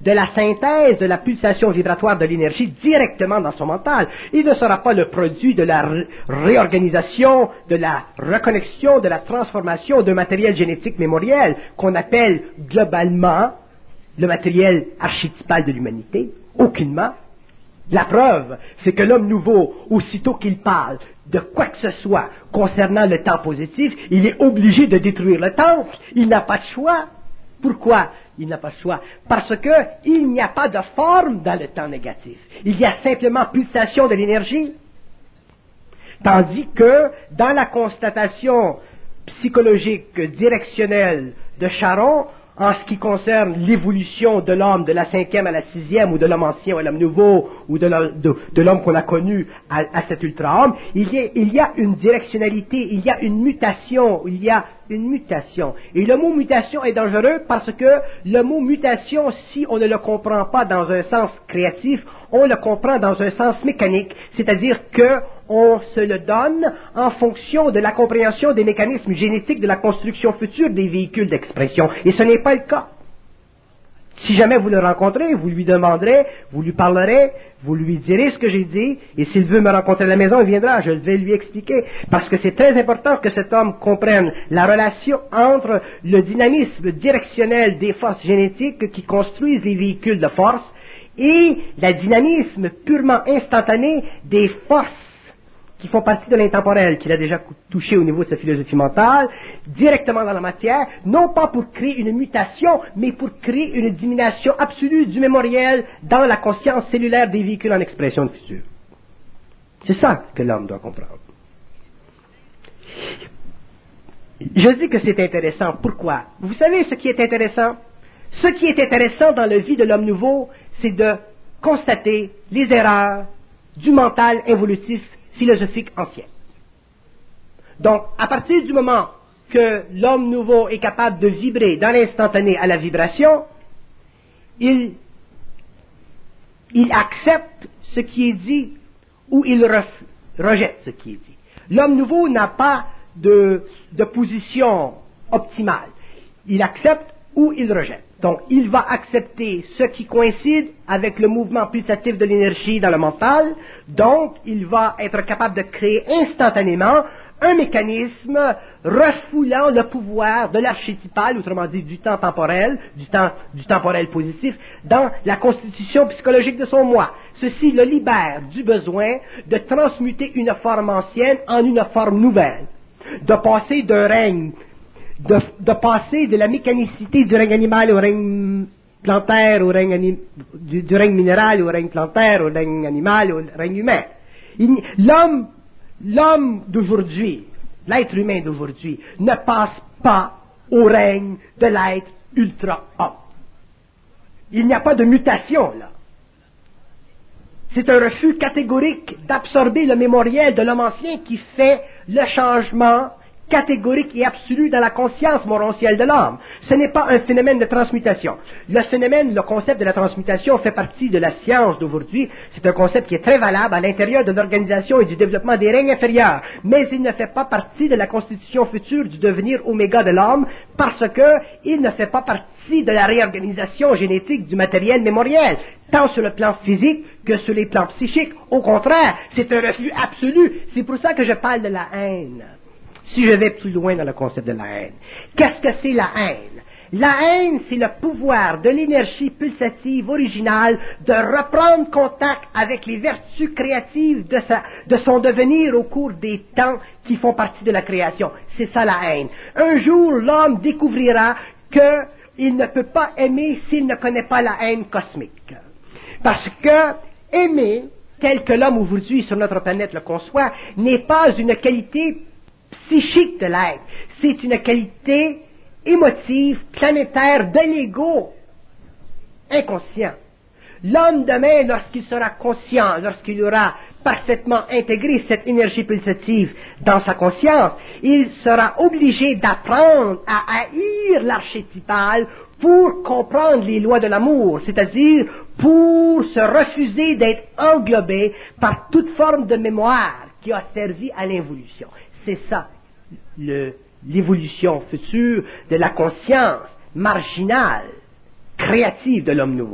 de la synthèse de la pulsation vibratoire de l'énergie directement dans son mental. Il ne sera pas le produit de la ré- réorganisation, de la reconnexion, de la transformation d'un matériel génétique mémoriel qu'on appelle globalement le matériel archétypal de l'humanité. Aucunement. La preuve, c'est que l'homme nouveau, aussitôt qu'il parle de quoi que ce soit concernant le temps positif, il est obligé de détruire le temple. Il n'a pas de choix. Pourquoi il n'a pas de choix? Parce que il n'y a pas de forme dans le temps négatif. Il y a simplement pulsation de l'énergie. Tandis que dans la constatation psychologique directionnelle de Charon, en ce qui concerne l'évolution de l'homme de la cinquième à la sixième, ou de l'homme ancien à l'homme nouveau, ou de l'homme, de, de l'homme qu'on a connu à, à cet ultra-homme, il y, a, il y a une directionnalité, il y a une mutation, il y a une mutation. Et le mot mutation est dangereux parce que le mot mutation, si on ne le comprend pas dans un sens créatif, on le comprend dans un sens mécanique, c'est-à-dire que on se le donne en fonction de la compréhension des mécanismes génétiques de la construction future des véhicules d'expression. Et ce n'est pas le cas. Si jamais vous le rencontrez, vous lui demanderez, vous lui parlerez, vous lui direz ce que j'ai dit, et s'il veut me rencontrer à la maison, il viendra, je vais lui expliquer. Parce que c'est très important que cet homme comprenne la relation entre le dynamisme directionnel des forces génétiques qui construisent les véhicules de force et le dynamisme purement instantané des forces qui font partie de l'intemporel, qu'il a déjà touché au niveau de sa philosophie mentale, directement dans la matière, non pas pour créer une mutation, mais pour créer une diminution absolue du mémoriel dans la conscience cellulaire des véhicules en expression de futur. C'est ça que l'homme doit comprendre. Je dis que c'est intéressant. Pourquoi? Vous savez ce qui est intéressant? Ce qui est intéressant dans la vie de l'homme nouveau, c'est de constater les erreurs du mental évolutif philosophique ancien. Donc, à partir du moment que l'homme nouveau est capable de vibrer dans l'instantané à la vibration, il, il accepte ce qui est dit ou il ref, rejette ce qui est dit. L'homme nouveau n'a pas de, de position optimale. Il accepte ou il rejette. Donc, il va accepter ce qui coïncide avec le mouvement pulsatif de l'énergie dans le mental. Donc, il va être capable de créer instantanément un mécanisme refoulant le pouvoir de l'archétypal, autrement dit du temps temporel, du temps, du temporel positif, dans la constitution psychologique de son moi. Ceci le libère du besoin de transmuter une forme ancienne en une forme nouvelle, de passer d'un règne De, de passer de la mécanicité du règne animal au règne plantaire, au règne anim, du, du règne minéral au règne plantaire, au règne animal, au règne humain. Il, l'homme, l'homme d'aujourd'hui, l'être humain d'aujourd'hui, ne passe pas au règne de l'être ultra-homme. Il n'y a pas de mutation là. C'est un refus catégorique d'absorber le mémoriel de l'homme ancien qui fait le changement catégorique et absolu dans la conscience morontielle de l'homme. Ce n'est pas un phénomène de transmutation. Le phénomène, le concept de la transmutation fait partie de la science d'aujourd'hui. C'est un concept qui est très valable à l'intérieur de l'organisation et du développement des règnes inférieurs. Mais il ne fait pas partie de la constitution future du devenir oméga de l'homme parce que il ne fait pas partie de la réorganisation génétique du matériel mémoriel, tant sur le plan physique que sur les plans psychiques. Au contraire, c'est un refus absolu. C'est pour ça que je parle de la haine. Si je vais plus loin dans le concept de la haine. Qu'est-ce que c'est la haine? La haine, c'est le pouvoir de l'énergie pulsative originale de reprendre contact avec les vertus créatives de, sa, de son devenir au cours des temps qui font partie de la création. C'est ça la haine. Un jour, l'homme découvrira qu'il ne peut pas aimer s'il ne connaît pas la haine cosmique. Parce que aimer, tel que l'homme aujourd'hui sur notre planète le conçoit, n'est pas une qualité psychique de l'être. C'est une qualité émotive, planétaire, de l'ego inconscient. L'homme demain, lorsqu'il sera conscient, lorsqu'il aura parfaitement intégré cette énergie pulsative dans sa conscience, il sera obligé d'apprendre à haïr l'archétypal pour comprendre les lois de l'amour, c'est-à-dire pour se refuser d'être englobé par toute forme de mémoire qui a servi à l'involution. C'est ça, le, l'évolution future de la conscience marginale, créative de l'homme nouveau.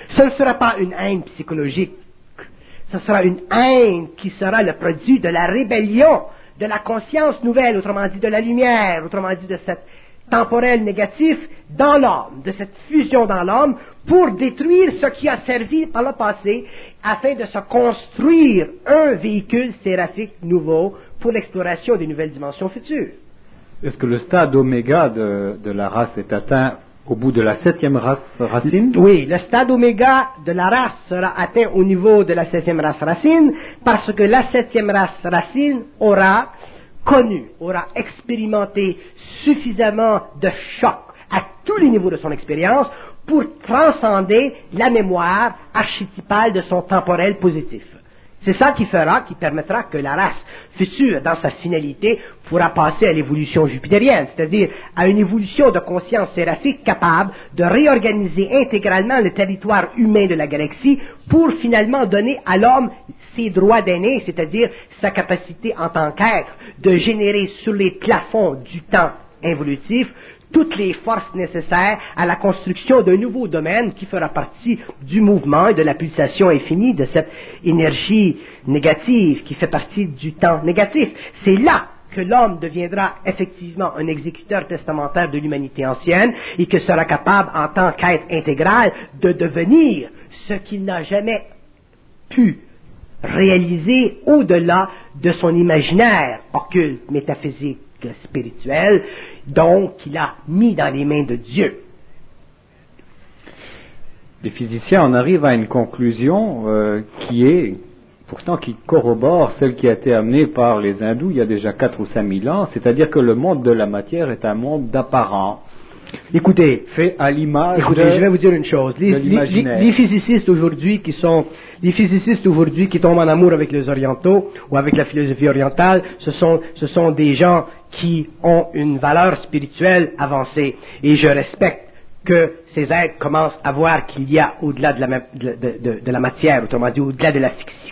Ce ne sera pas une haine psychologique. Ce sera une haine qui sera le produit de la rébellion, de la conscience nouvelle, autrement dit de la lumière, autrement dit de cette temporel négatif dans l'homme, de cette fusion dans l'homme, pour détruire ce qui a servi par le passé, afin de se construire un véhicule séraphique nouveau pour l'exploration des nouvelles dimensions futures. Est-ce que le stade oméga de, de la race est atteint au bout de la septième race racine? Oui, le stade oméga de la race sera atteint au niveau de la septième race racine, parce que la septième race racine aura connu, aura expérimenté suffisamment de chocs à tous les niveaux de son expérience pour transcender la mémoire archétypale de son temporel positif. C'est ça qui fera, qui permettra que la race future, dans sa finalité, pourra passer à l'évolution jupitérienne, c'est-à-dire à une évolution de conscience séraphique capable de réorganiser intégralement le territoire humain de la galaxie pour finalement donner à l'homme ses droits d'aîné, c'est-à-dire sa capacité en tant qu'être de générer sur les plafonds du temps involutif toutes les forces nécessaires à la construction d'un nouveau domaine qui fera partie du mouvement et de la pulsation infinie de cette énergie négative qui fait partie du temps négatif. C'est là que l'homme deviendra effectivement un exécuteur testamentaire de l'humanité ancienne et que sera capable, en tant qu'être intégral, de devenir ce qu'il n'a jamais pu réaliser au-delà de son imaginaire occulte, métaphysique, spirituel, donc qu'il a mis dans les mains de Dieu. Les physiciens en arrivent à une conclusion euh, qui est, pourtant qui corrobore celle qui a été amenée par les hindous il y a déjà quatre ou cinq mille ans, c'est-à-dire que le monde de la matière est un monde d'apparence. Écoutez, fait à l'image écoutez, de, je vais vous dire une chose. Les, les, les, les physicists aujourd'hui qui sont, les physicists aujourd'hui qui tombent en amour avec les orientaux ou avec la philosophie orientale, ce sont, ce sont des gens qui ont une valeur spirituelle avancée. Et je respecte que ces êtres commencent à voir qu'il y a au-delà de la, de, de, de, de la matière, autrement dit, au-delà de la fiction,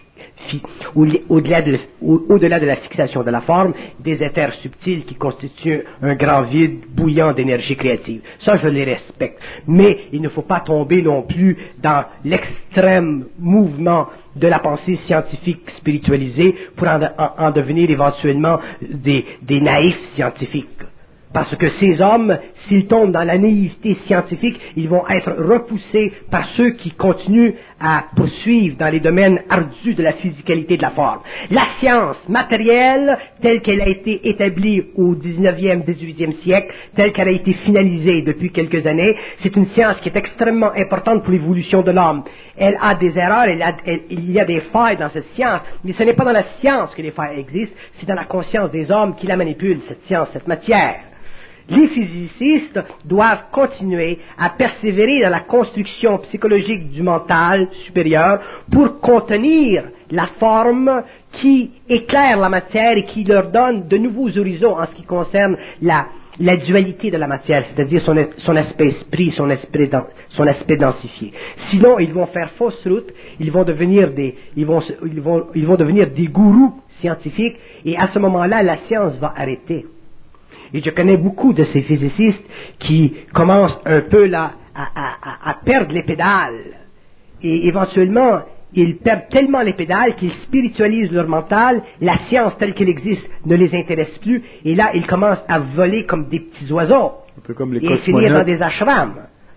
au-delà de, au-delà de la fixation de la forme, des éthers subtils qui constituent un grand vide bouillant d'énergie créative. Ça, je les respecte. Mais il ne faut pas tomber non plus dans l'extrême mouvement de la pensée scientifique spiritualisée pour en, en, en devenir éventuellement des, des naïfs scientifiques. Parce que ces hommes, s'ils tombent dans la naïveté scientifique, ils vont être repoussés par ceux qui continuent à poursuivre dans les domaines ardus de la physicalité de la forme. La science matérielle, telle qu'elle a été établie au dix-neuvième, dix-huitième siècle, telle qu'elle a été finalisée depuis quelques années, c'est une science qui est extrêmement importante pour l'évolution de l'homme. Elle a des erreurs, elle a, elle, il y a des failles dans cette science, mais ce n'est pas dans la science que les failles existent, c'est dans la conscience des hommes qui la manipulent, cette science, cette matière. Les physicists doivent continuer à persévérer dans la construction psychologique du mental supérieur pour contenir la forme qui éclaire la matière et qui leur donne de nouveaux horizons en ce qui concerne la, la dualité de la matière, c'est-à-dire son, son aspect esprit, son aspect, son aspect densifié. Sinon, ils vont faire fausse route, ils vont devenir des, ils vont, ils vont, ils vont devenir des gourous scientifiques et à ce moment-là, la science va arrêter. Et je connais beaucoup de ces physicists qui commencent un peu là à, à, à perdre les pédales. Et éventuellement, ils perdent tellement les pédales qu'ils spiritualisent leur mental, la science telle qu'elle existe ne les intéresse plus, et là, ils commencent à voler comme des petits oiseaux. Un peu comme les et finir dans des ashrams.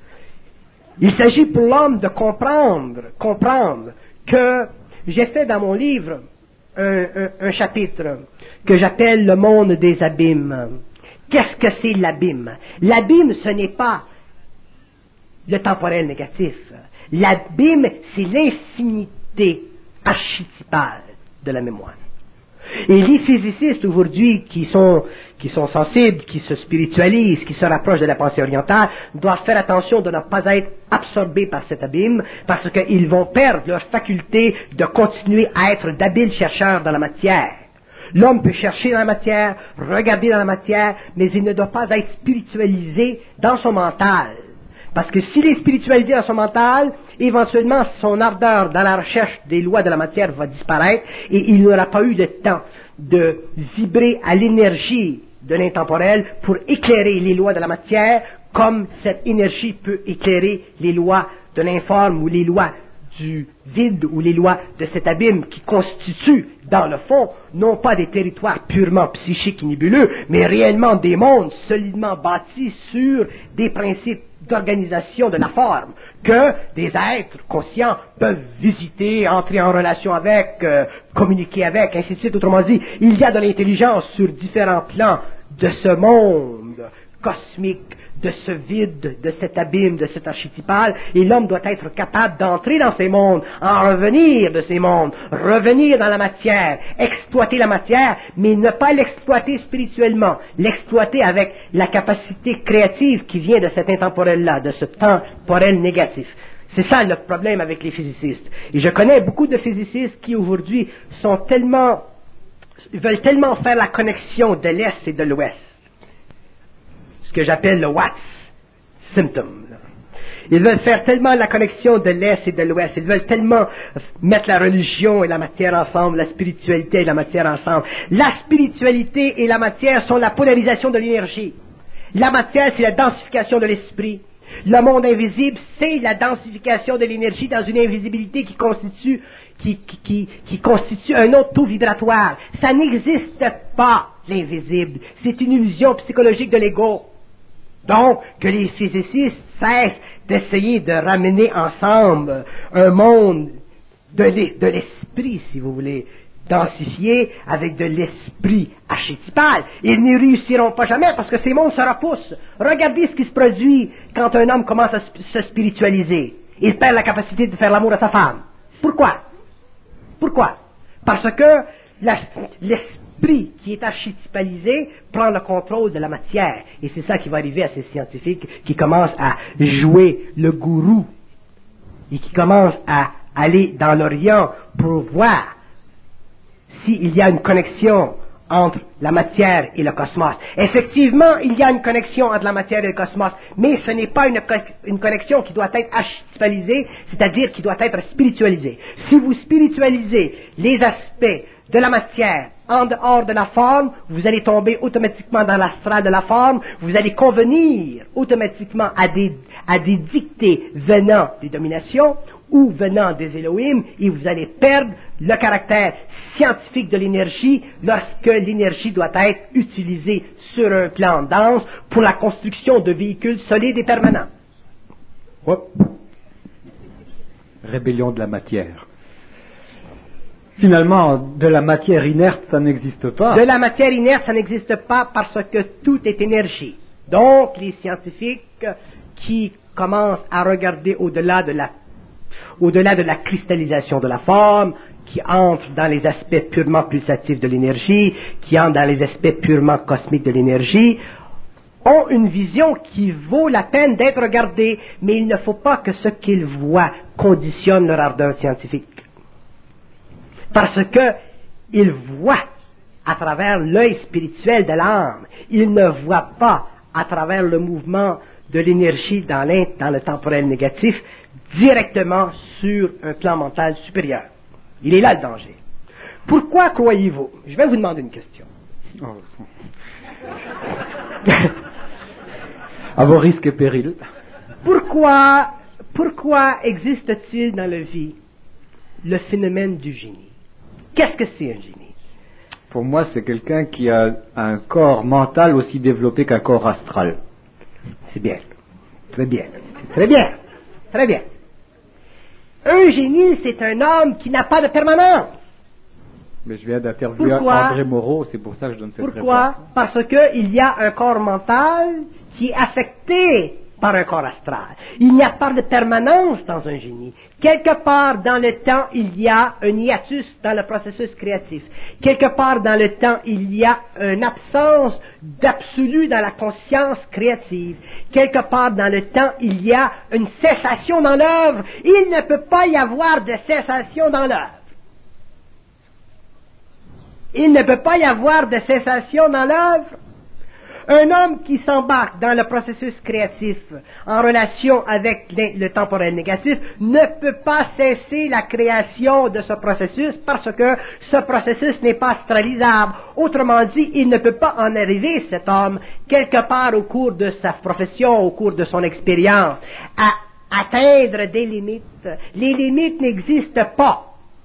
Il s'agit pour l'homme de comprendre, comprendre que j'ai fait dans mon livre un, un, un chapitre que j'appelle le monde des abîmes. Qu'est-ce que c'est l'abîme? L'abîme, ce n'est pas le temporel négatif. L'abîme, c'est l'infinité archétypale de la mémoire. Et les physicists aujourd'hui qui sont, qui sont sensibles, qui se spiritualisent, qui se rapprochent de la pensée orientale, doivent faire attention de ne pas être absorbés par cet abîme, parce qu'ils vont perdre leur faculté de continuer à être d'habiles chercheurs dans la matière. L'homme peut chercher dans la matière, regarder dans la matière, mais il ne doit pas être spiritualisé dans son mental. Parce que s'il est spiritualisé dans son mental, éventuellement son ardeur dans la recherche des lois de la matière va disparaître et il n'aura pas eu le temps de vibrer à l'énergie de l'intemporel pour éclairer les lois de la matière comme cette énergie peut éclairer les lois de l'informe ou les lois du vide ou les lois de cet abîme qui constituent, dans le fond, non pas des territoires purement psychiques et nébuleux, mais réellement des mondes solidement bâtis sur des principes d'organisation de la forme, que des êtres conscients peuvent visiter, entrer en relation avec, euh, communiquer avec, ainsi de suite. Autrement dit, il y a de l'intelligence sur différents plans de ce monde cosmique, de ce vide, de cet abîme, de cet archétypal, et l'homme doit être capable d'entrer dans ces mondes, en revenir de ces mondes, revenir dans la matière, exploiter la matière, mais ne pas l'exploiter spirituellement, l'exploiter avec la capacité créative qui vient de cet intemporel-là, de ce temporel négatif. C'est ça le problème avec les physicists. Et je connais beaucoup de physicists qui aujourd'hui sont tellement, veulent tellement faire la connexion de l'Est et de l'Ouest. Ce que j'appelle le Watts symptom. Ils veulent faire tellement la connexion de l'Est et de l'Ouest. Ils veulent tellement mettre la religion et la matière ensemble, la spiritualité et la matière ensemble. La spiritualité et la matière sont la polarisation de l'énergie. La matière, c'est la densification de l'esprit. Le monde invisible, c'est la densification de l'énergie dans une invisibilité qui constitue, qui, qui, qui, qui constitue un autre taux vibratoire. Ça n'existe pas, l'invisible. C'est une illusion psychologique de l'ego. Donc, que les physicists cessent d'essayer de ramener ensemble un monde de l'esprit, si vous voulez, densifié avec de l'esprit archétypal. Ils n'y réussiront pas jamais parce que ces mondes se repoussent. Regardez ce qui se produit quand un homme commence à se spiritualiser. Il perd la capacité de faire l'amour à sa femme. Pourquoi? Pourquoi? Parce que l'esprit qui est archétypalisé prend le contrôle de la matière. Et c'est ça qui va arriver à ces scientifiques qui commencent à jouer le gourou et qui commencent à aller dans l'Orient pour voir s'il y a une connexion entre la matière et le cosmos. Effectivement, il y a une connexion entre la matière et le cosmos, mais ce n'est pas une, une connexion qui doit être archétypalisée, c'est-à-dire qui doit être spiritualisée. Si vous spiritualisez les aspects de la matière en dehors de la forme, vous allez tomber automatiquement dans l'astral de la forme, vous allez convenir automatiquement à des, à des dictées venant des dominations ou venant des Elohim, et vous allez perdre le caractère scientifique de l'énergie lorsque l'énergie doit être utilisée sur un plan dense pour la construction de véhicules solides et permanents. Hop. Rébellion de la matière. Finalement, de la matière inerte, ça n'existe pas. De la matière inerte, ça n'existe pas parce que tout est énergie. Donc, les scientifiques qui commencent à regarder au-delà de la, au-delà de la cristallisation de la forme, qui entrent dans les aspects purement pulsatifs de l'énergie, qui entrent dans les aspects purement cosmiques de l'énergie, ont une vision qui vaut la peine d'être regardée, mais il ne faut pas que ce qu'ils voient conditionne leur ardeur scientifique. Parce que ils voient à travers l'œil spirituel de l'âme. Ils ne voient pas à travers le mouvement de l'énergie dans, dans le temporel négatif directement sur un plan mental supérieur. Il est là le danger. Pourquoi croyez-vous? Je vais vous demander une question. Oh. À vos risques et périls. Pourquoi, pourquoi existe-t-il dans la vie le phénomène du génie? Qu'est-ce que c'est un génie? Pour moi, c'est quelqu'un qui a un corps mental aussi développé qu'un corps astral. C'est bien. Très bien. Très bien. Très bien. Un génie, c'est un homme qui n'a pas de permanence. Mais je viens d'interviewer André Moreau, c'est pour ça que je donne cette réponse. Pourquoi? Parce qu'il y a un corps mental qui est affecté par un corps astral. Il n'y a pas de permanence dans un génie. Quelque part dans le temps, il y a un hiatus dans le processus créatif. Quelque part dans le temps, il y a une absence d'absolu dans la conscience créative. Quelque part dans le temps, il y a une cessation dans l'œuvre. Il ne peut pas y avoir de cessation dans l'œuvre. Il ne peut pas y avoir de cessation dans l'œuvre. Un homme qui s'embarque dans le processus créatif en relation avec le temporel négatif ne peut pas cesser la création de ce processus parce que ce processus n'est pas astralisable. Autrement dit, il ne peut pas en arriver, cet homme, quelque part au cours de sa profession, au cours de son expérience, à atteindre des limites. Les limites n'existent pas.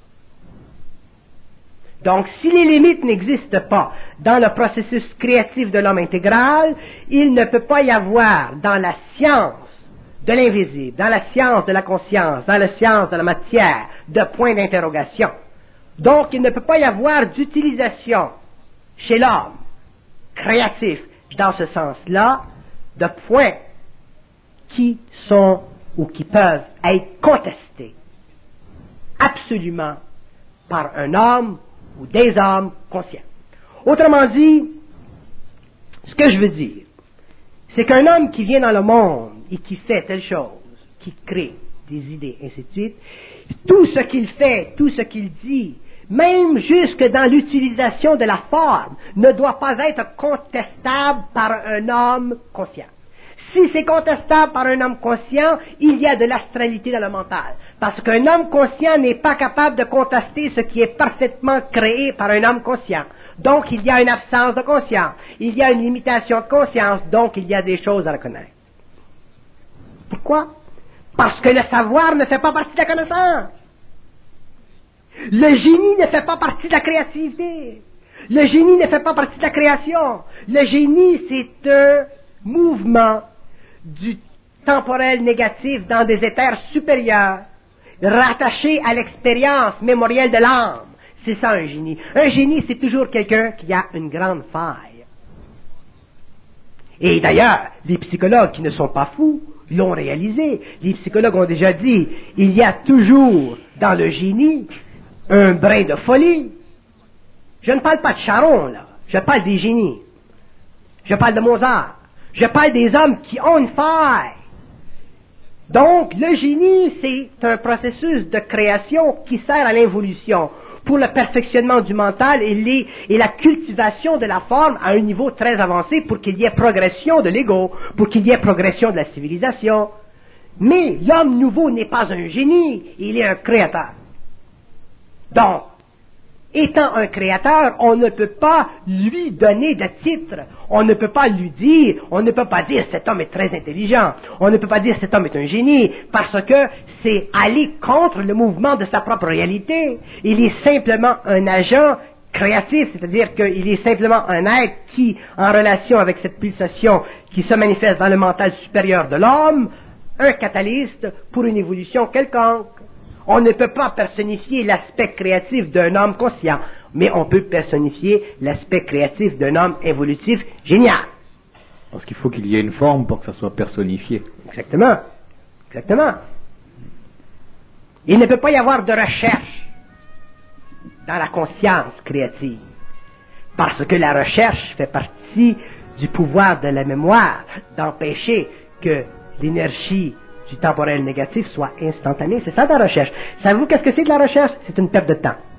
Donc, si les limites n'existent pas dans le processus créatif de l'homme intégral, il ne peut pas y avoir dans la science de l'invisible, dans la science de la conscience, dans la science de la matière, de points d'interrogation. Donc, il ne peut pas y avoir d'utilisation chez l'homme créatif, dans ce sens-là, de points qui sont ou qui peuvent être contestés absolument par un homme ou des hommes conscients. Autrement dit, ce que je veux dire, c'est qu'un homme qui vient dans le monde et qui fait telle chose, qui crée des idées, ainsi de suite, tout ce qu'il fait, tout ce qu'il dit, même jusque dans l'utilisation de la forme, ne doit pas être contestable par un homme conscient. Si c'est contestable par un homme conscient, il y a de l'astralité dans le mental. Parce qu'un homme conscient n'est pas capable de contester ce qui est parfaitement créé par un homme conscient. Donc, il y a une absence de conscience. Il y a une limitation de conscience. Donc, il y a des choses à reconnaître. Pourquoi? Parce que le savoir ne fait pas partie de la connaissance. Le génie ne fait pas partie de la créativité. Le génie ne fait pas partie de la création. Le génie, c'est un mouvement du temporel négatif dans des éthers supérieurs, rattaché à l'expérience mémorielle de l'âme. C'est ça un génie. Un génie, c'est toujours quelqu'un qui a une grande faille. Et d'ailleurs, les psychologues qui ne sont pas fous l'ont réalisé. Les psychologues ont déjà dit, il y a toujours dans le génie un brin de folie. Je ne parle pas de Charon, là. Je parle des génies. Je parle de Mozart. Je parle des hommes qui ont une faille. Donc, le génie, c'est un processus de création qui sert à l'évolution pour le perfectionnement du mental et, les, et la cultivation de la forme à un niveau très avancé pour qu'il y ait progression de l'ego, pour qu'il y ait progression de la civilisation. Mais l'homme nouveau n'est pas un génie, il est un créateur. Donc, étant un créateur, on ne peut pas lui donner de titre. On ne peut pas lui dire, on ne peut pas dire cet homme est très intelligent. On ne peut pas dire cet homme est un génie, parce que c'est aller contre le mouvement de sa propre réalité. Il est simplement un agent créatif, c'est-à-dire qu'il est simplement un être qui, en relation avec cette pulsation qui se manifeste dans le mental supérieur de l'homme, un catalyste pour une évolution quelconque. On ne peut pas personnifier l'aspect créatif d'un homme conscient, mais on peut personnifier l'aspect créatif d'un homme évolutif génial. Parce qu'il faut qu'il y ait une forme pour que ça soit personnifié. Exactement. Exactement. Il ne peut pas y avoir de recherche dans la conscience créative, parce que la recherche fait partie du pouvoir de la mémoire d'empêcher que l'énergie du temporel négatif soit instantané. C'est ça la recherche. Savez-vous qu'est-ce que c'est de la recherche? C'est une perte de temps.